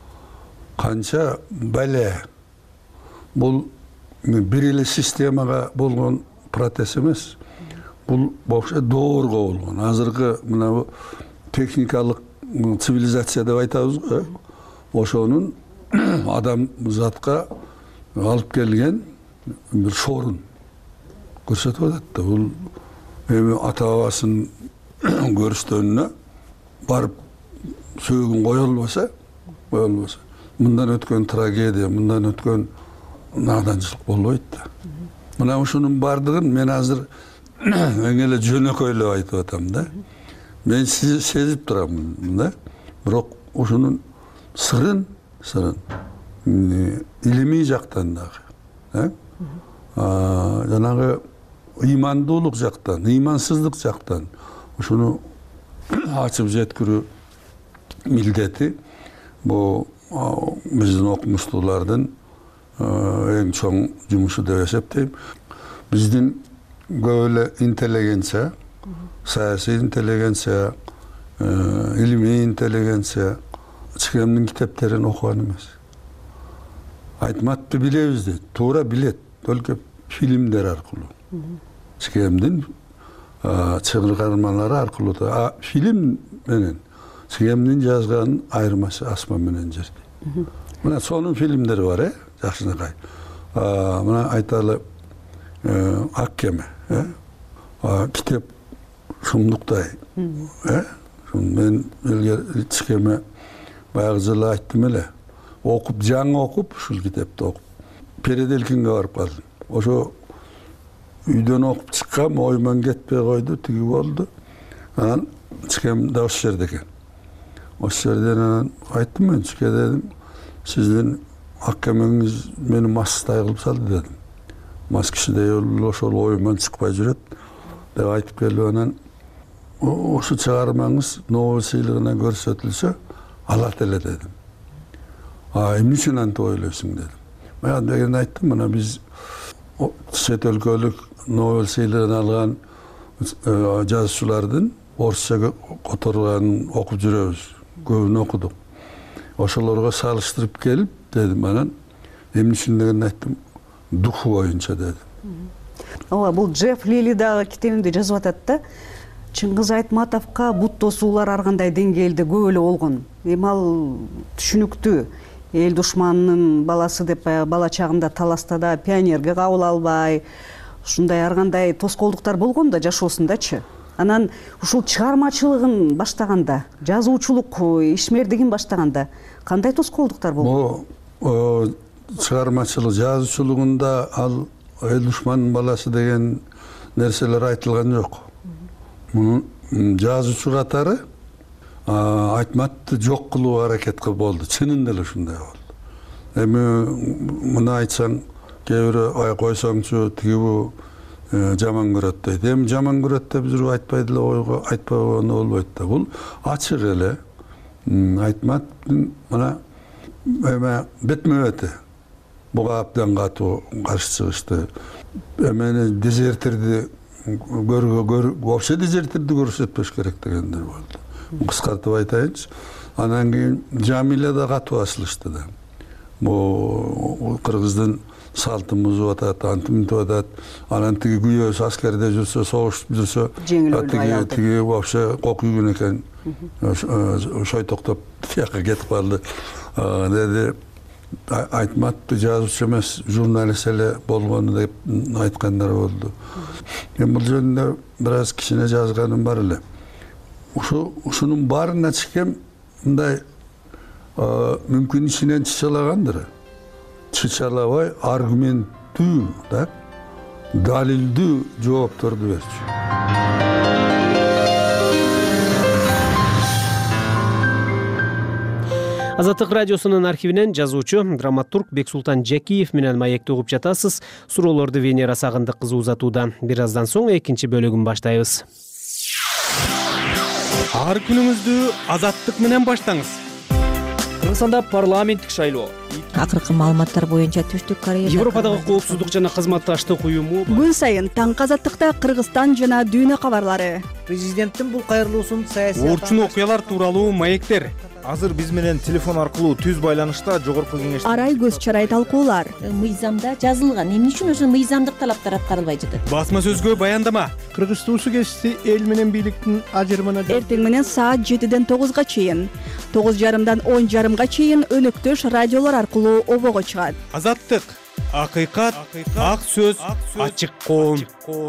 канча бале. Бул бир эле системага болгон протест эмес. Бул вообще доорго болгон. Азыркы мына техникалык цивилизация деп айтабыз го. Ошонун адам затка алып келген бир шорун көрсөтүп атат да. Бул эми ата бабасынын көрүстөрүнө барып сөөгүн кое албаса, кое албаса, мындан өткөн трагедия, мындан өткөн наданчылык болбойт да. Мына ушунун бардыгын мен азыр эң эле жөнөкөйлөп айтып атам да. Мен сезип турам да. Бирок ушунун сырын, сырын илимий жактан дагы, жанагы ыймандуулук жактан, ыймансыздык жактан ушуну ачып жеткирүү милдети бул биздин окумуштуулардын эң чоң жумушу деп эсептейм. Биздин көп эле интеллигенция, саясий интеллигенция, илимий интеллигенция Чикемдин китептерин окуган эмес. Айтматты билебиз дейт, туура билет, только фильмдер аркылуу. Чикемдин чыгармалары аркылуу да. Фильм менен Чикемдин жазганын айырмасы асман менен жер. Мына сонун фильмдери бар, э? Жакшынакай. Мына айталы Ак кеме, э? Китеп шумдуктай, э? Мен элге Чикеме баягы жылы айттым эле. Окуп, жаңы окуп, ушул китепти окуп, Переделкинге барып калдым. Ошо үйдөн окуп чыккам, оймон кетпей койду, тиги болду. Анан Чикем да ошол жерде экен. Ошол жерден анан айттым мен Чике дедим, сиздин ак кемеңиз мени мастай кылып салды дедим. Мас кишидей ошол оймон чыкпай жүрөт деп айтып келип анан ошо чыгармаңыз Нобель сыйлыгына көрсөтүлсө алат эле дедим. А эмне үчүн антип ойлойсуң дедим. Мен дегенде айттым, мына биз чет өлкөлүк Нобель сыйлыгын алган жазуучулардын орусча которганын окуп жүрөбүз. Көбүн окудук. Ошолорго салыштырып келип дедим, анан эмне үчүн дегенде айттым, духу боюнча дедим. Ооба, бул Джефф Лили дагы китебинде жазып атат да. Чыңгыз Айтматовго бут тосуулар ар кандай деңгээлде көп эле болгон. Эми ал түшүнүктүү. Эл душманынын баласы деп бала чагында таласта да пионерге кабыл албай, ушундай ар кандай тоскоолдуктар болгон да жашоосундачы. Анан ушул чыгармачылыгын баштаганда, жазуучулук ишмердигин баштаганда кандай тоскоолдуктар болгон? Бул чыгармачылык, жазуучулугунда ал эл душманынын баласы деген нерселер айтылган жок. Мунун жазуучу катары Айтматты жок кылуу аракет кылып болду. Чынында эле ушундай болду. Эми муну айтсаң, кээ бирөө ай койсоңчу, тиги бу жаман көрөт дейт. Эми жаман көрөт деп жүрүп айтпайды эле, ойго айтпай койгондо болбойт да. Бул ачык эле Айтматтын мына эме бетме-бети буга абдан катуу каршы чыгышты. Эмени дезертирди көргө вообще дезертирди көрсөтпөш керек дегендер болду. кыскартып айтайынчы. Анан кийин Жамиля да катуу басылышты да. Бул кыргыздын салтымыз атат, антиминтип атат. Анан тиги күйөөсү аскерде жүрсө, согушуп жүрсө, тиги тиги вообще кок үйгөн экен. Шойтоктоп тияка кетип калды. Деди Айтматовду жазуучу эмес, журналист эле болгону деп айткандар болду. Мен бул жөнүндө бир аз кичине жазганым бар эле. Ушу ушунун баарына чыкем мындай мүмкүн ичинен чычалагандыр. Чычалабай аргументтүү да, далилдүү жоопторду берчү. Азаттык радиосунун архивинен жазуучу, драматург Бексултан Жакиев менен маекти угуп жатасыз. Суроолорду Венера Сагындык кызы узатууда. Бир аздан соң экинчи бөлүгүн баштайбыз. Ар күнүңүздү азаттык менен баштаңыз. Кыргызстанда парламенттик шайлоо. Акыркы маалыматтар боюнча Түштүк Корея Европадагы коопсуздук жана кызматташтык уюму күн сайын таңкы азаттыкта Кыргызстан жана дүйнө кабарлары. Президенттин бул кайрылуусун саясий Орчун окуялар тууралуу маектер. Азыр биз менен телефон аркылуу түз байланышта жогорку кеңеш. Арай көз чарай талкуулар. Мыйзамда жазылган, эмне үчүн ошо мыйзамдык талаптар аткарылбай жатат? Басма сөзгө баяндама. Кыргыз туусу кесиси эл менен бийликтин ажырымына эртең менен саат жетиден тогузга чейин, тогуз жарымдан он жарымга чейин өнөктөш радиолор аркылуу обого чыгат. Азаттык, акыйкат, ак сөз, ачык коом.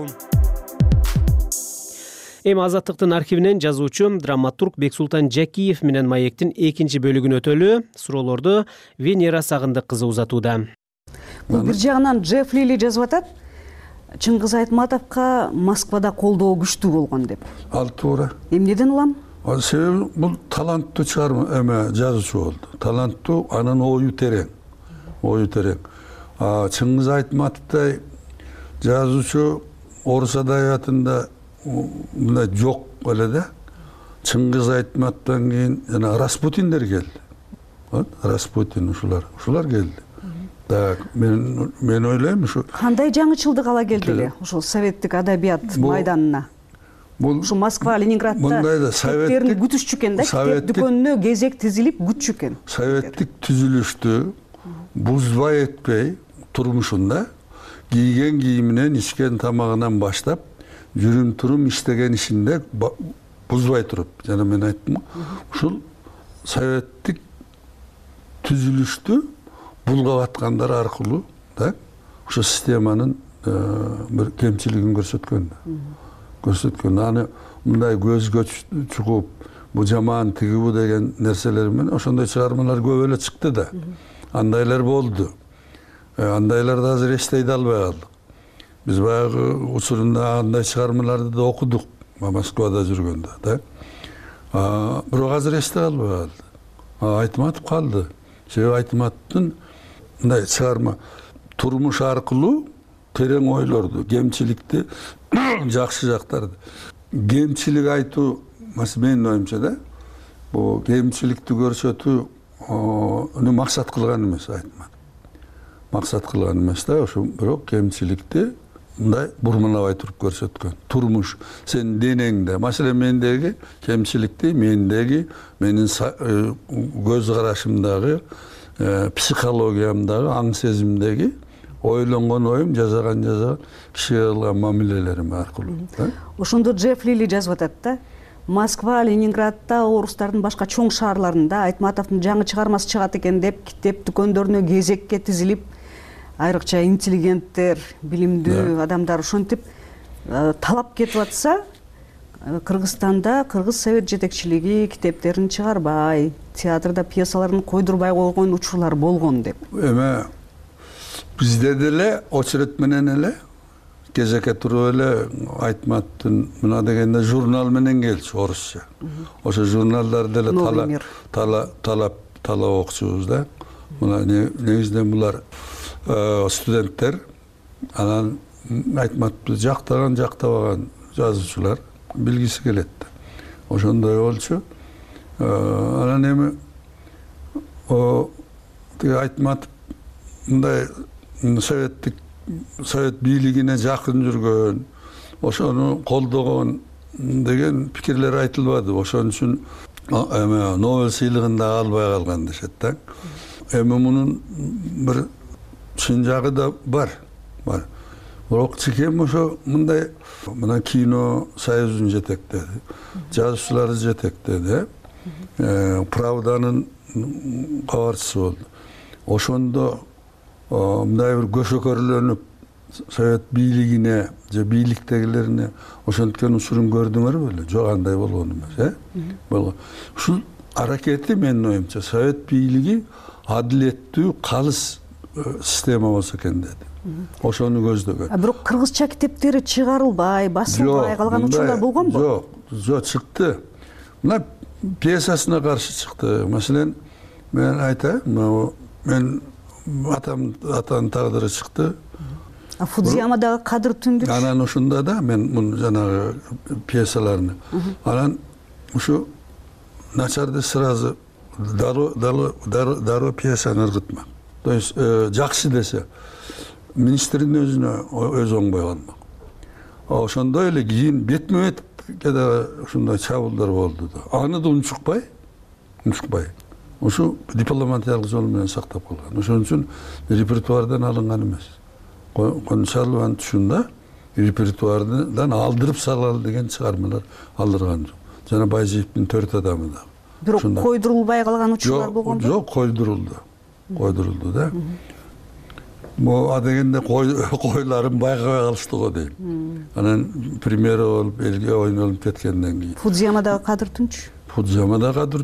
Эми Азаттыктын архивинен жазуучу, драматург Бексултан Жакиев менен маектин экинчи бөлүгүн өтөлү. Суроолорду Венера Сагындык кызы узатууда. Бул бир жагынан Джефф Лили жазып атат. Чыңгыз Айтматовго Москвада колдоо күчтүү болгон деп. Ал туура. Эмнеден улам? Себеби бул таланттуу чыгарма эме жазуучу болду. Таланттуу, анын ою терең. Ою терең. Чыңгыз Айтматовдой жазуучу орус адабиятында мындай жок эле да. Чыңгыз Айтматовдон кийин жана Распутиндер келди. Распутин ушулар, ушулар келди. Так, мен мен ойлойм ушу кандай жаңычылдык ала келди эле ушул советтик адабият майданына. Ушу Москва, Ленинградда китептерин күтүшчү экен да, китеп дүкөнүнө кезек тизилип күтчү экен. Советтик түзүлүштү бузбай этпей турмушунда кийген кийиминен, ичкен тамагынан баштап жүрүм турум иштеген ишинде бузбай туруп, жана мен айттым, ушул советтик түзүлүштү булгап аткандар аркылуу, так, ошо системанын бир кемчилигин көрсөткөн. Көрсөткөн. Аны мындай көзгө чугуп, бу жаман тиги бу деген нерселер менен ошондой чыгармалар көп эле чыкты да. Андайлар болду. Андайларды азыр эстей да албай калдык. Биз баягы учурунда андай чыгармаларды да окудук, Москвада жүргөндө, так. Бирок азыр эстей албай калды. Айтматов калды. Себеби Айтматовдун мындай чыгарма турмуш аркылуу терең ойлорду, кемчиликти, жакшы жактарды. Кемчилик айтуу, менин оюмча да, бул кемчиликти көрсөтүү максат кылган эмес Айтматов. Максат кылган эмес да, ошо бирок кемчиликти мындай бурмалабай туруп көрсөткөн. Турмуш сенин денеңде, маселен мендеги кемчиликти, мендеги, менин көз карашымдагы, психологиямдагы, аң сезимдеги ойлонгон оюм, жазаган жазаган, кишиге кылган мамилелерим аркылуу. Ошондо Джефф Лили жазып атат да. Москва, Ленинградда, орустардын башка чоң шаарларында Айтматовдун жаңы чыгармасы чыгат экен деп китеп дүкөндөрүнө кезекке тизилип, айрыкча интеллигенттер, билимдүү адамдар ошентип талап кетип атса, Кыргызстанда Кыргыз совет жетекчилиги китептерин чыгарбай, театрда пьесаларын койдурбай койгон учурлар болгон деп. Эме бизде деле очерет менен эле кезекке туруп эле Айтматовдун мына дегенде журнал менен келчү орусча. Ошо журналдарды эле талап талап талап талап окучубуз да. Мына негизинен булар студенттер, анан Айтматовду жактаган, жактабаган жазуучулар билгиси келет. Ошондой болчу. Анан эми о тиги Айтматов мындай советтик совет бийлигине жакын жүргөн, ошону колдогон деген пикирлер айтылбады. Ошон үчүн эме Нобель сыйлыгын да албай калган дешет да. Эми мунун бир чын жагы да бар. Бар. Бирок чекем ошо мындай мына кино союзун жетектеди. Жазуучуларды жетектеди. Правданын кабарчысы болду. Ошондо мындай бир көшөкөрлөнүп совет бийлигине же бийликтегилерине ошенткен учурун көрдүңөрбү беле? Жок, андай болгон эмес, э? Болгон. Ушул аракети менин оюмча совет бийлиги адилеттүү, калыс система болсо экен деди. Ошону көздөгөн. А бирок кыргызча китептери чыгарылбай, басылбай калган учурлар болгонбу? Жок, жок, чыкты. Мына пьесасына каршы чыкты. Маселен, мен айтайын, мен атам атанын тагдыры чыкты. А Фудзиямадагы кадыр түндүк? Анан ушунда да мен мун жанагы пьесаларны. Анан ушу начарды сразу дароо дароо дароо пьесаны ыргытмак. То есть жакшы десе министрдин өзүнө өзү оңбой калмак. Ошондой эле кийин бетме-бетке да ушундай чабуулдар болду да. Аны да унчукпай, унчукпай. Ушу дипломатиялык жол менен сактап калган. Ошон үчүн репертуардан алынган эмес. Кончаловдун түшүндө репертуардан алдырып салалы деген чыгармалар алдырган жок. Жана Байжиевдин төрт адамы да. Бирок койдурулбай калган учурлар болгонбу? Жок, койдурулду. Койдурулду да. Бу адегенде койларын байкабай калышты го дейм. Анан премьера болуп, элге ойнолуп кеткенден кийин. Фудзиямадагы кадыр түнчү? Фудзиямадагы кадыр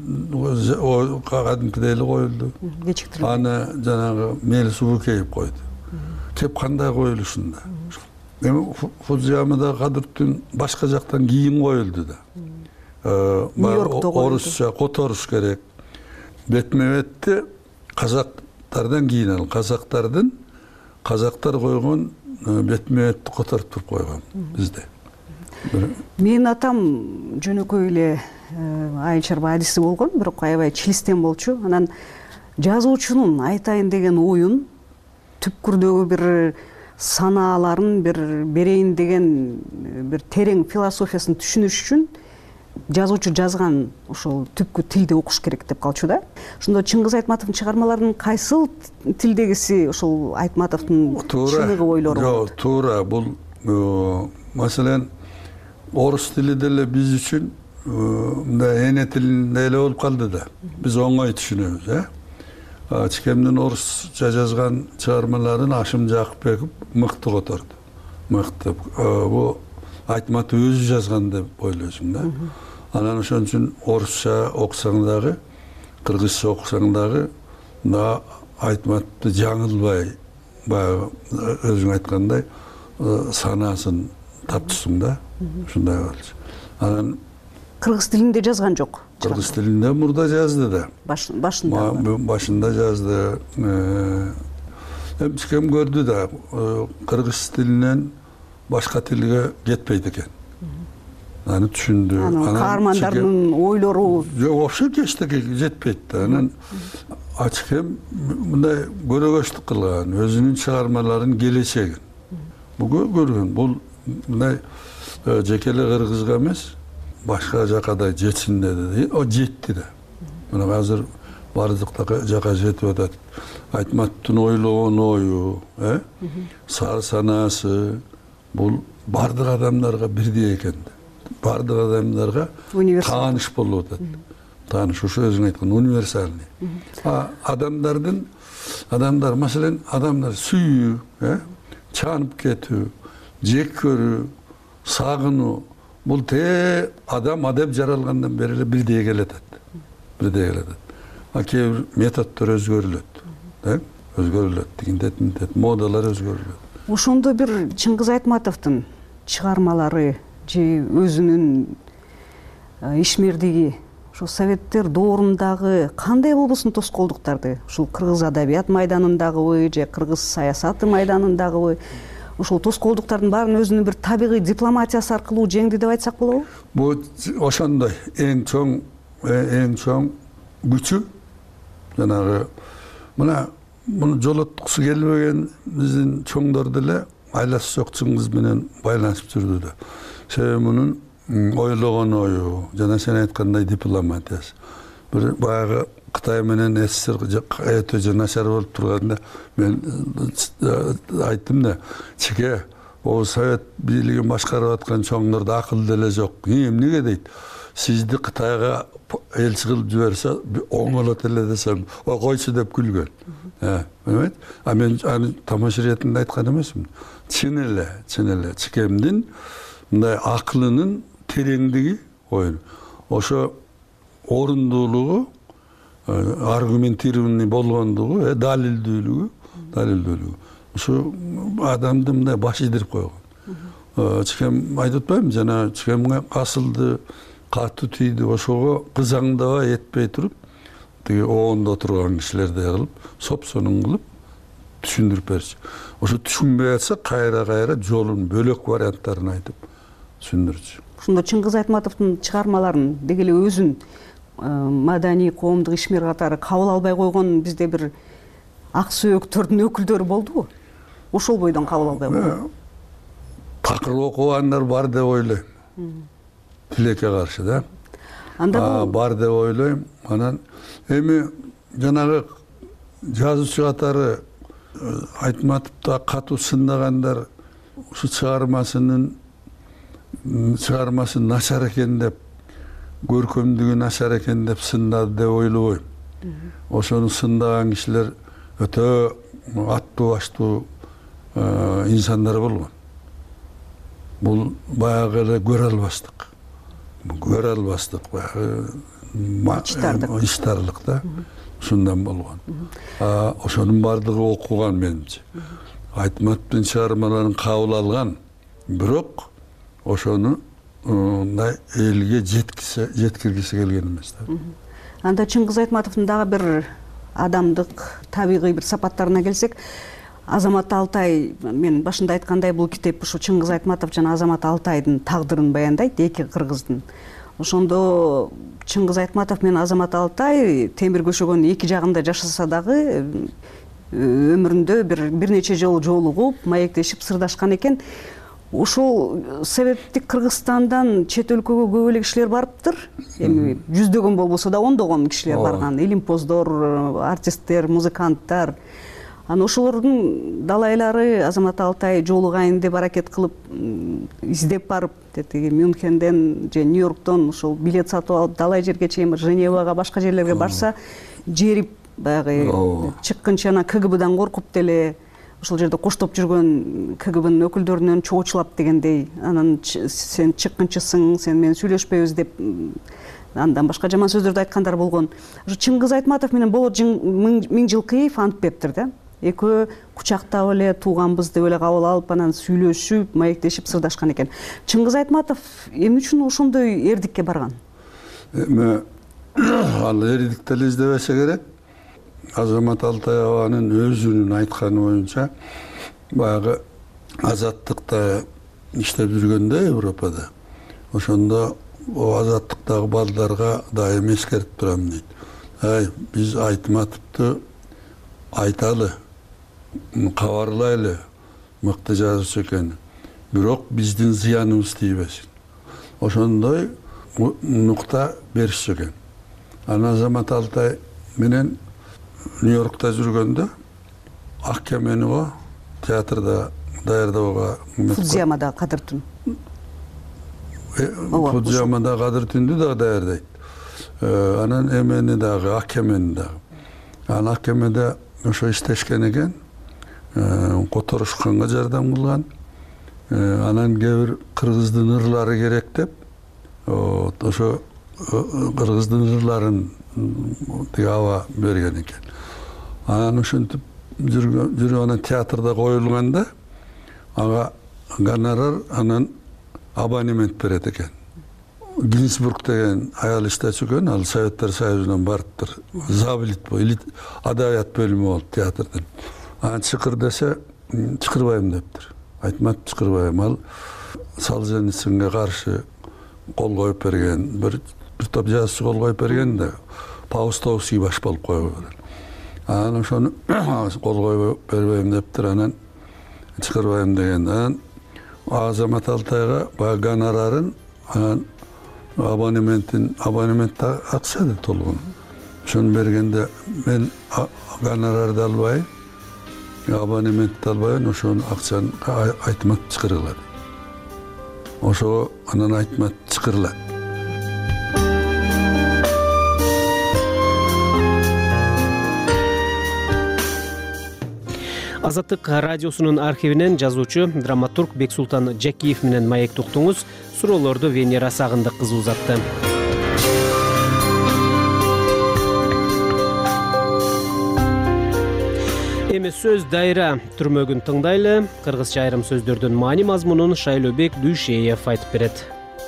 түн кадимкидей эле коюлду. Кечиктирилди. Аны жанагы Мелис Убукеев койду. Кеп кандай коюлушунда. Эми Фудзиямадагы кадыр түн башка жактан кийин коюлду да. Нью-Йоркто коюлду. Орусча которуш керек. Бетме-бетти казактардан кийин ал казактардын казактар койгон бетме-бетти которуп туруп койгон бизде. Менин атам жөнөкөй эле айыл чарба адиси болгон, бирок аябай чилистен болчу. Анан жазуучунун айтайын деген оюн түпкүрдөгү бир санааларын бир берейин деген бир терең философиясын түшүнүш үчүн жазуучу жазган ошол түпкү тилди окуш керек деп калчу да. Ошондо Чыңгыз Айтматовдун чыгармаларынын кайсыл тилдегиси ошол Айтматовдун чыныгы ойлору? Жок, туура. Бул маселен орус тили деле биз үчүн мындай эне тилинде эле болуп калды да. Биз оңой түшүнөбүз, э? Чекемдин орусча жазган чыгармаларын Ашым Жакыпбеков мыкты которду. Мыкты. Бу Айтматов өзү жазган деп ойлойсуң да. Анан ошон үчүн орусча окусаң дагы, кыргызча окусаң дагы, мына Айтматовду жаңылбай, баягы өзүң айткандай санасын таптысың да. Ушундай болчу. Анан кыргыз тилинде жазган жок. Кыргыз тилинде мурда жазды да. Башында. Башында жазды. Эми ким көрдү да, кыргыз тилинен башка тилге кетпейт экен. Аны түшүндү. Анан каармандарынын ойлору вообще кечтеге жетпейт да. Анан ачкем мындай көрөгөчтүк кылган, өзүнүн чыгармаларын келечегин. Бул көргөн, бул мындай жеке эле кыргызга эмес, башка жака да жетсин деди. О жетти да. Мына азыр бардык жака жетип атат. Айтматовдун ойлогон ою, э? Сар санасы бул бардык адамдарга бирдей экен. Бардык адамдарга тааныш болуп атат. Тааныш ошо өзүң айткан универсальный. А адамдардын адамдар, маселен, адамдар сүйүү, э? Чанып кетүү, жек көрүү, сагынуу, бул те адам адеп жаралгандан бери эле бирдей келет. Бирдей келет. А кээ бир методдор өзгөрүлөт, э? Өзгөрүлөт, тигинтет, мынтет, модалар өзгөрүлөт. Ошондо бир Чыңгыз Айтматовдун чыгармалары же өзүнүн ишмердиги ошо советтер доорундагы кандай болбосун тоскоолдуктарды, ушул кыргыз адабият майданындагыбы же кыргыз саясаты майданындагыбы ошол тоскоолдуктардын баарын өзүнүн бир табигый дипломатиясы аркылуу жеңди деп айтсак болобу? Бул ошондой эң чоң эң чоң күчү жанагы мына муну жолоткусу келбеген биздин чоңдор деле айласы жок Чыңгыз менен байланышып жүрдү да. Себеби мунун ойлогон ою жана сен айткандай дипломатиясы бир баягы Кытай менен СССР өтө начар болуп турганда мен айттым да, чеке ол совет бийлигин башкарып аткан чоңдордо акыл деле жок. Эмнеге дейт? Сизди Кытайга элчи кылып жиберсе оңолот эле десем, о койчу деп күлгөн. Эметпи? А мен аны тамаша иретинде айткан эмесмин. Чын эле, чын эле чекемдин мындай акылынын тереңдиги ойын. Ошо орундуулугу, аргументированный болгондугу, далилдүүлүгү, далилдүүлүгү. Ошо адамды мындай баш идирип койгон. Чекем айтып атпайбы, жана чекемге асылды, катуу тийди, ошого кызаңдабай этпей туруп, тиги оонда отурган кишилердей кылып, сопсонун кылып түшүндүрүп берчү. Ошо түшүнбөй атса, кайра-кайра жолун бөлөк варианттарын айтып түшүндүрчү. Ошондо Чыңгыз Айтматовдун чыгармаларын деги эле өзүн маданий коомдук ишмер катары кабыл албай койгон бизде бир ак сөөктөрдүн өкүлдөрү болдубу? Ошол бойдон кабыл албай койгон. Такыр окугандар бар деп ойлойм. Тилекке каршы да. Анда бар деп ойлойм. Анан эми жанагы жазуучу катары Айтматовду катуу сындагандар ушу чыгармасынын чыгармасы начар экен деп, көркөмдүгү начар экен деп сындады деп ойлобойм. Ошону сындаган кишилер өтө аттуу баштуу инсандар болгон. Бул баягы эле көрө албастык. Көрө албастык баягы иштарлык да. Ушундан болгон. Ошонун бардыгы окуган менимче. Айтматовдун чыгармаларын кабыл алган, бирок ошону мындай элге жеткисе, жеткиргиси келген эмес да. Анда Чыңгыз Айтматовдун дагы бир адамдык, табигый бир сапаттарына келсек, Азамат Алтай, мен башында айткандай, бул китеп ушу Чыңгыз Айтматов жана Азамат Алтайдын тагдырын баяндайт, эки кыргыздын. Ошондо Чыңгыз Айтматов менен Азамат Алтай темир көшөгөнүн эки жагында жашаса дагы өмүрүндө бир бир нече жолу жолугуп, маектешип, сырдашкан экен. Ошол советтик Кыргызстандан чет өлкөгө көп эле кишилер барыптыр. Эми жүздөгөн болбосо да ондогон кишилер барган. Илимпоздор, артисттер, музыканттар. Аны ошолордун далайлары Азамат Алтай жолугайын деп аракет кылып, издеп барып, тиги Мюнхенден же Нью-Йорктон ошол билет сатып алып, далай жерге чейин Женевага, башка жерлерге барса, жерип баягы чыккынча КГБдан коркуп деле ошол жерде коштоп жүргөн КГБнын өкүлдөрүнөн чоочулап дегендей, анан сен чыккынчысың, сен менен сүйлөшпөйбүз деп андан башка жаман сөздөрдү айткандар болгон. Ошо Чыңгыз Айтматов менен Болот Миңжилкыев антпептир да. Экөө кучактап эле тууганбыз деп эле кабыл алып, анан сүйлөшүп, маектешип, сырдашкан экен. Чыңгыз Айтматов эмне үчүн ошондой эрдикке барган? Эми ал эрдик деле издебесе керек. Азамат Алтай абанын өзүнүн айтканы боюнча баягы азаттыкта иштеп жүргөндө Европада, ошондо азаттыктагы балдарга дайым эскертип турам дейт. Ай, биз Айтматовду айталы, кабарлайлы, мыкты жазуучу экен. Бирок биздин зыяныбыз тийбесин. Ошондой нукта беришчү экен. Анан Азамат Алтай менен Нью-Йоркта жүргөндө Ак кемени го театрда даярдоого Фудзиямада Кадыр түн. Фудзиямада Кадыр түндү да даярдайт. Анан эмени дагы, Ак кемени дагы. Анан Ак кемеде ошо иштешкен экен, которушканга жардам кылган. Анан кээ бир кыргыздын ырлары керек деп, ошо кыргыздын ырларын тиги аба берген экен. Анан ушинтип жүрүп анан театрда коюлганда ага гонорар анан абонемент берет экен. Гинзбург деген аял иштечү экен, ал Советтер Союзунан барыптыр. Забилит бо, или адабият бөлүмү болуп театрдын. Анан чыкыр десе, чыкырбайм дептир. Айтмат чыкырбайм, ал Солженицинге каршы кол коюп берген, бир бир топ жазуучу кол коюп берген да, Паустовский баш болуп койгон. Анан ошону кол коюп бербейм дептир, анан чыкырбайм деген. Анан Азамат Алтайга баягы гонорарын анан абонементтин абонемент акча да толгон. Ошону бергенде мен гонорарды албайм, абонементти албайм, ошону акчаны айтмат чыгарылат. Ошо анан айтмат чыгарылат. Азаттык радиосунун архивинен жазуучу драматург Бексултан Жакиев менен маекти уктуңуз. Суроолорду Венера Сагындык кызы узатты. Эми сөз дайра түрмөгүн тыңдайлы. Кыргызча айрым сөздөрдүн маани мазмунун Шайлообек Дүйшеев айтып берет.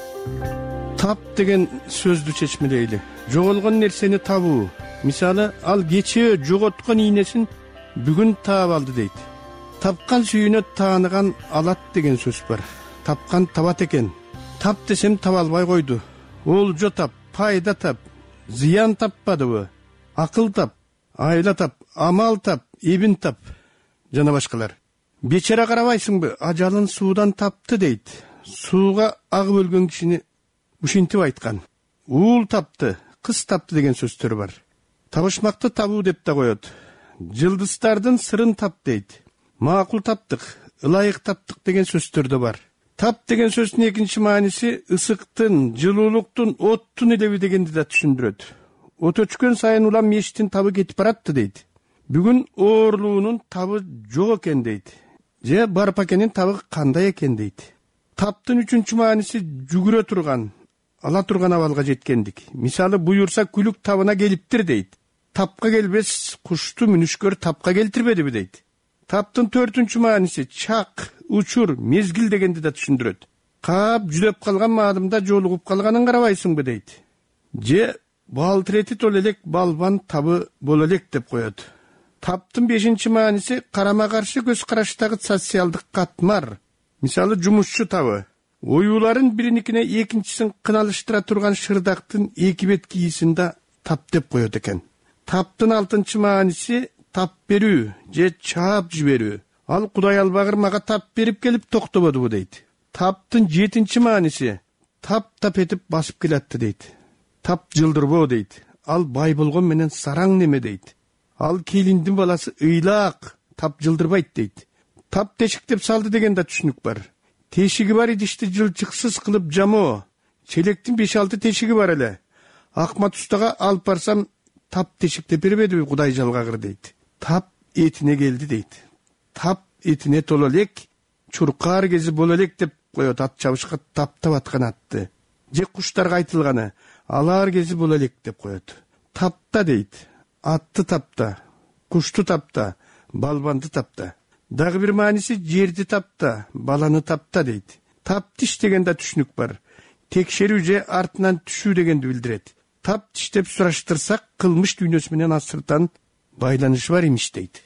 Тап деген сөздү чечмелейли. Жоголгон нерсени табуу. Мисалы, ал кечээ жоготкон ийнесин бүгүн таап алды дейт. Тапкан сүйүнө тааныган алат деген сөз бар. Тапкан табат экен. Тап десем таба албай койду. Олжо тап, пайда тап, зыян таппадыбы? Акыл тап, айла тап, амал тап, эбин тап жана башкалар. Бечара карабайсыңбы, ажалын суудан тапты дейт. Сууга агып өлгөн кишини ушинтип айткан. Уул тапты, кыз тапты деген сөздөр бар. Табышмакты табуу деп да коет. Жылдыздардын сырын тап дейт. Макул таптык, ылайык таптык деген сөздөр да бар. Тап деген сөздүн экинчи мааниси ысыктын, жылуулуктун, оттун элеби дегенди да түшүндүрөт. От өчкөн сайын улам мештин табы кетип баратты дейт. Бүгүн оорлуунун табы жок экен дейт. Же барпакенин табы кандай экен дейт. Таптын үчүнчү мааниси жүгүрө турган, ала турган абалга жеткендик. Мисалы, буюрса күлүк табына келиптир дейт. Тапка келбес кушту мүнүшкөр тапка келтирбедиби дейт. Таптын төртүнчү мааниси чак, учур, мезгил дегенди да түшүндүрөт. Каап жүдөп калган маалымда жолугуп калганын карабайсыңбы дейт. Же балтырети тол элек балбан табы боло элек деп коет. Таптын бешинчи мааниси карама каршы көз караштагы социалдык катмар. Мисалы, жумушчу табы. Оюуларын бириникине экинчисин кыналыштыра турган шырдактын эки бет кийисинде тап деп коет экен. Таптын алтынчы мааниси тап берүү же чаап жиберүү. Ал Кудай албагыр мага тап берип келип токтободубу дейт. Таптын жетинчи мааниси тап тап этип басып келатты дейт. Тап жылдырбоо дейт. Ал бай болгон менен сараң неме дейт. Ал келиндин баласы ыйлаак, тап жылдырбайт дейт. Тап тешиктеп салды деген да түшүнүк бар. Тешиги бар идишти жылчыксыз кылып жамоо. Челектин беш алты тешиги бар эле. Акмат устага алып барсам тап тешиктеп бербедиби Кудай жалгагыр дейт. Тап этине келди дейт. Тап этине толо элек, чуркаар кези боло элек деп коет ат чабышка таптап аткан атты. Же куштарга айтылганы алар кези боло элек деп коет. Тапта дейт. Атты тапта, кушту тапта, балбанды тапта. Дагы бир мааниси жерди тапта, баланы тапта дейт. Таптиш деген да түшүнүк бар. Текшерүү же артынан түшүү дегенди билдирет. Тап тиштеп сураштырсак, кылмыш дүйнөсү менен асыртан байланышы бар имиш дейт.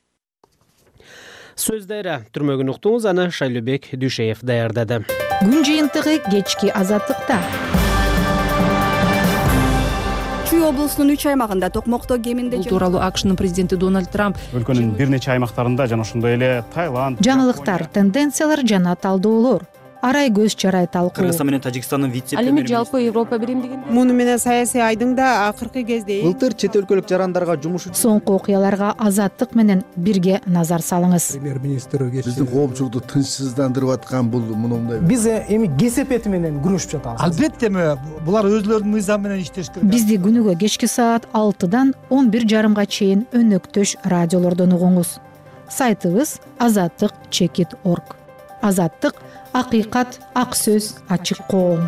Сөз дайра түрмөгүн уктуңуз, аны Шайлообек Дүйшеев даярдады. Күн жыйынтыгы кечки азаттыкта. Чүй облусунун үч аймагында токмокто кеминде бул тууралуу акшнын президенти Дональд Трамп өлкөнүн бир нече аймактарында жана ошондой эле Таиланд, жаңылыктар, тенденциялар жана талдоолор, арай көз чарай талкуу. Кыргызстан менен Тажикстандын вице-премьери. Ал эми жалпы Европа биримдигинде муну менен саясий айдың да акыркы кезде былтыр чет өлкөлүк жарандарга жумуш соңку окуяларга азаттык менен бирге назар салыңыз. Премьер-министр биздин коомчулукту тынчсыздандырып аткан бул мындай. Биз эми кесепети менен күрөшүп жатабыз. Албетте булар өзлөрүнүн мыйзамы менен иштеш керек. Бизди күнүгө кечки саат алтыдан он бир жарымга чейин өнөктөш радиолордон угуңуз. Сайтыбыз азаттык чекит точка орг. Азаттык акыйкат, ак сөз, ачык коом.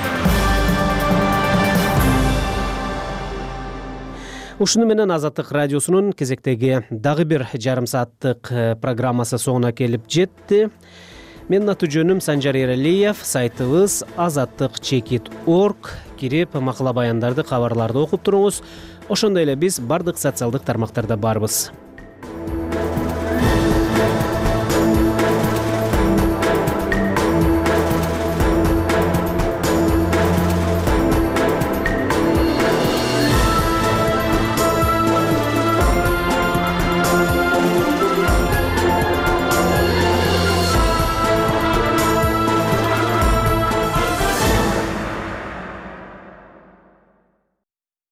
Ушуну менен Азаттык радиосунун кезектеги дагы бир жарым сааттык программасы соңуна келип жетти. Менин аты жөнүм Санжар Эралиев, сайтыбыз азаттык чекит точка орг. Кирип макала баяндарды, кабарларды окуп туруңуз. Ошондой эле биз бардык социалдык тармактарда барбыз.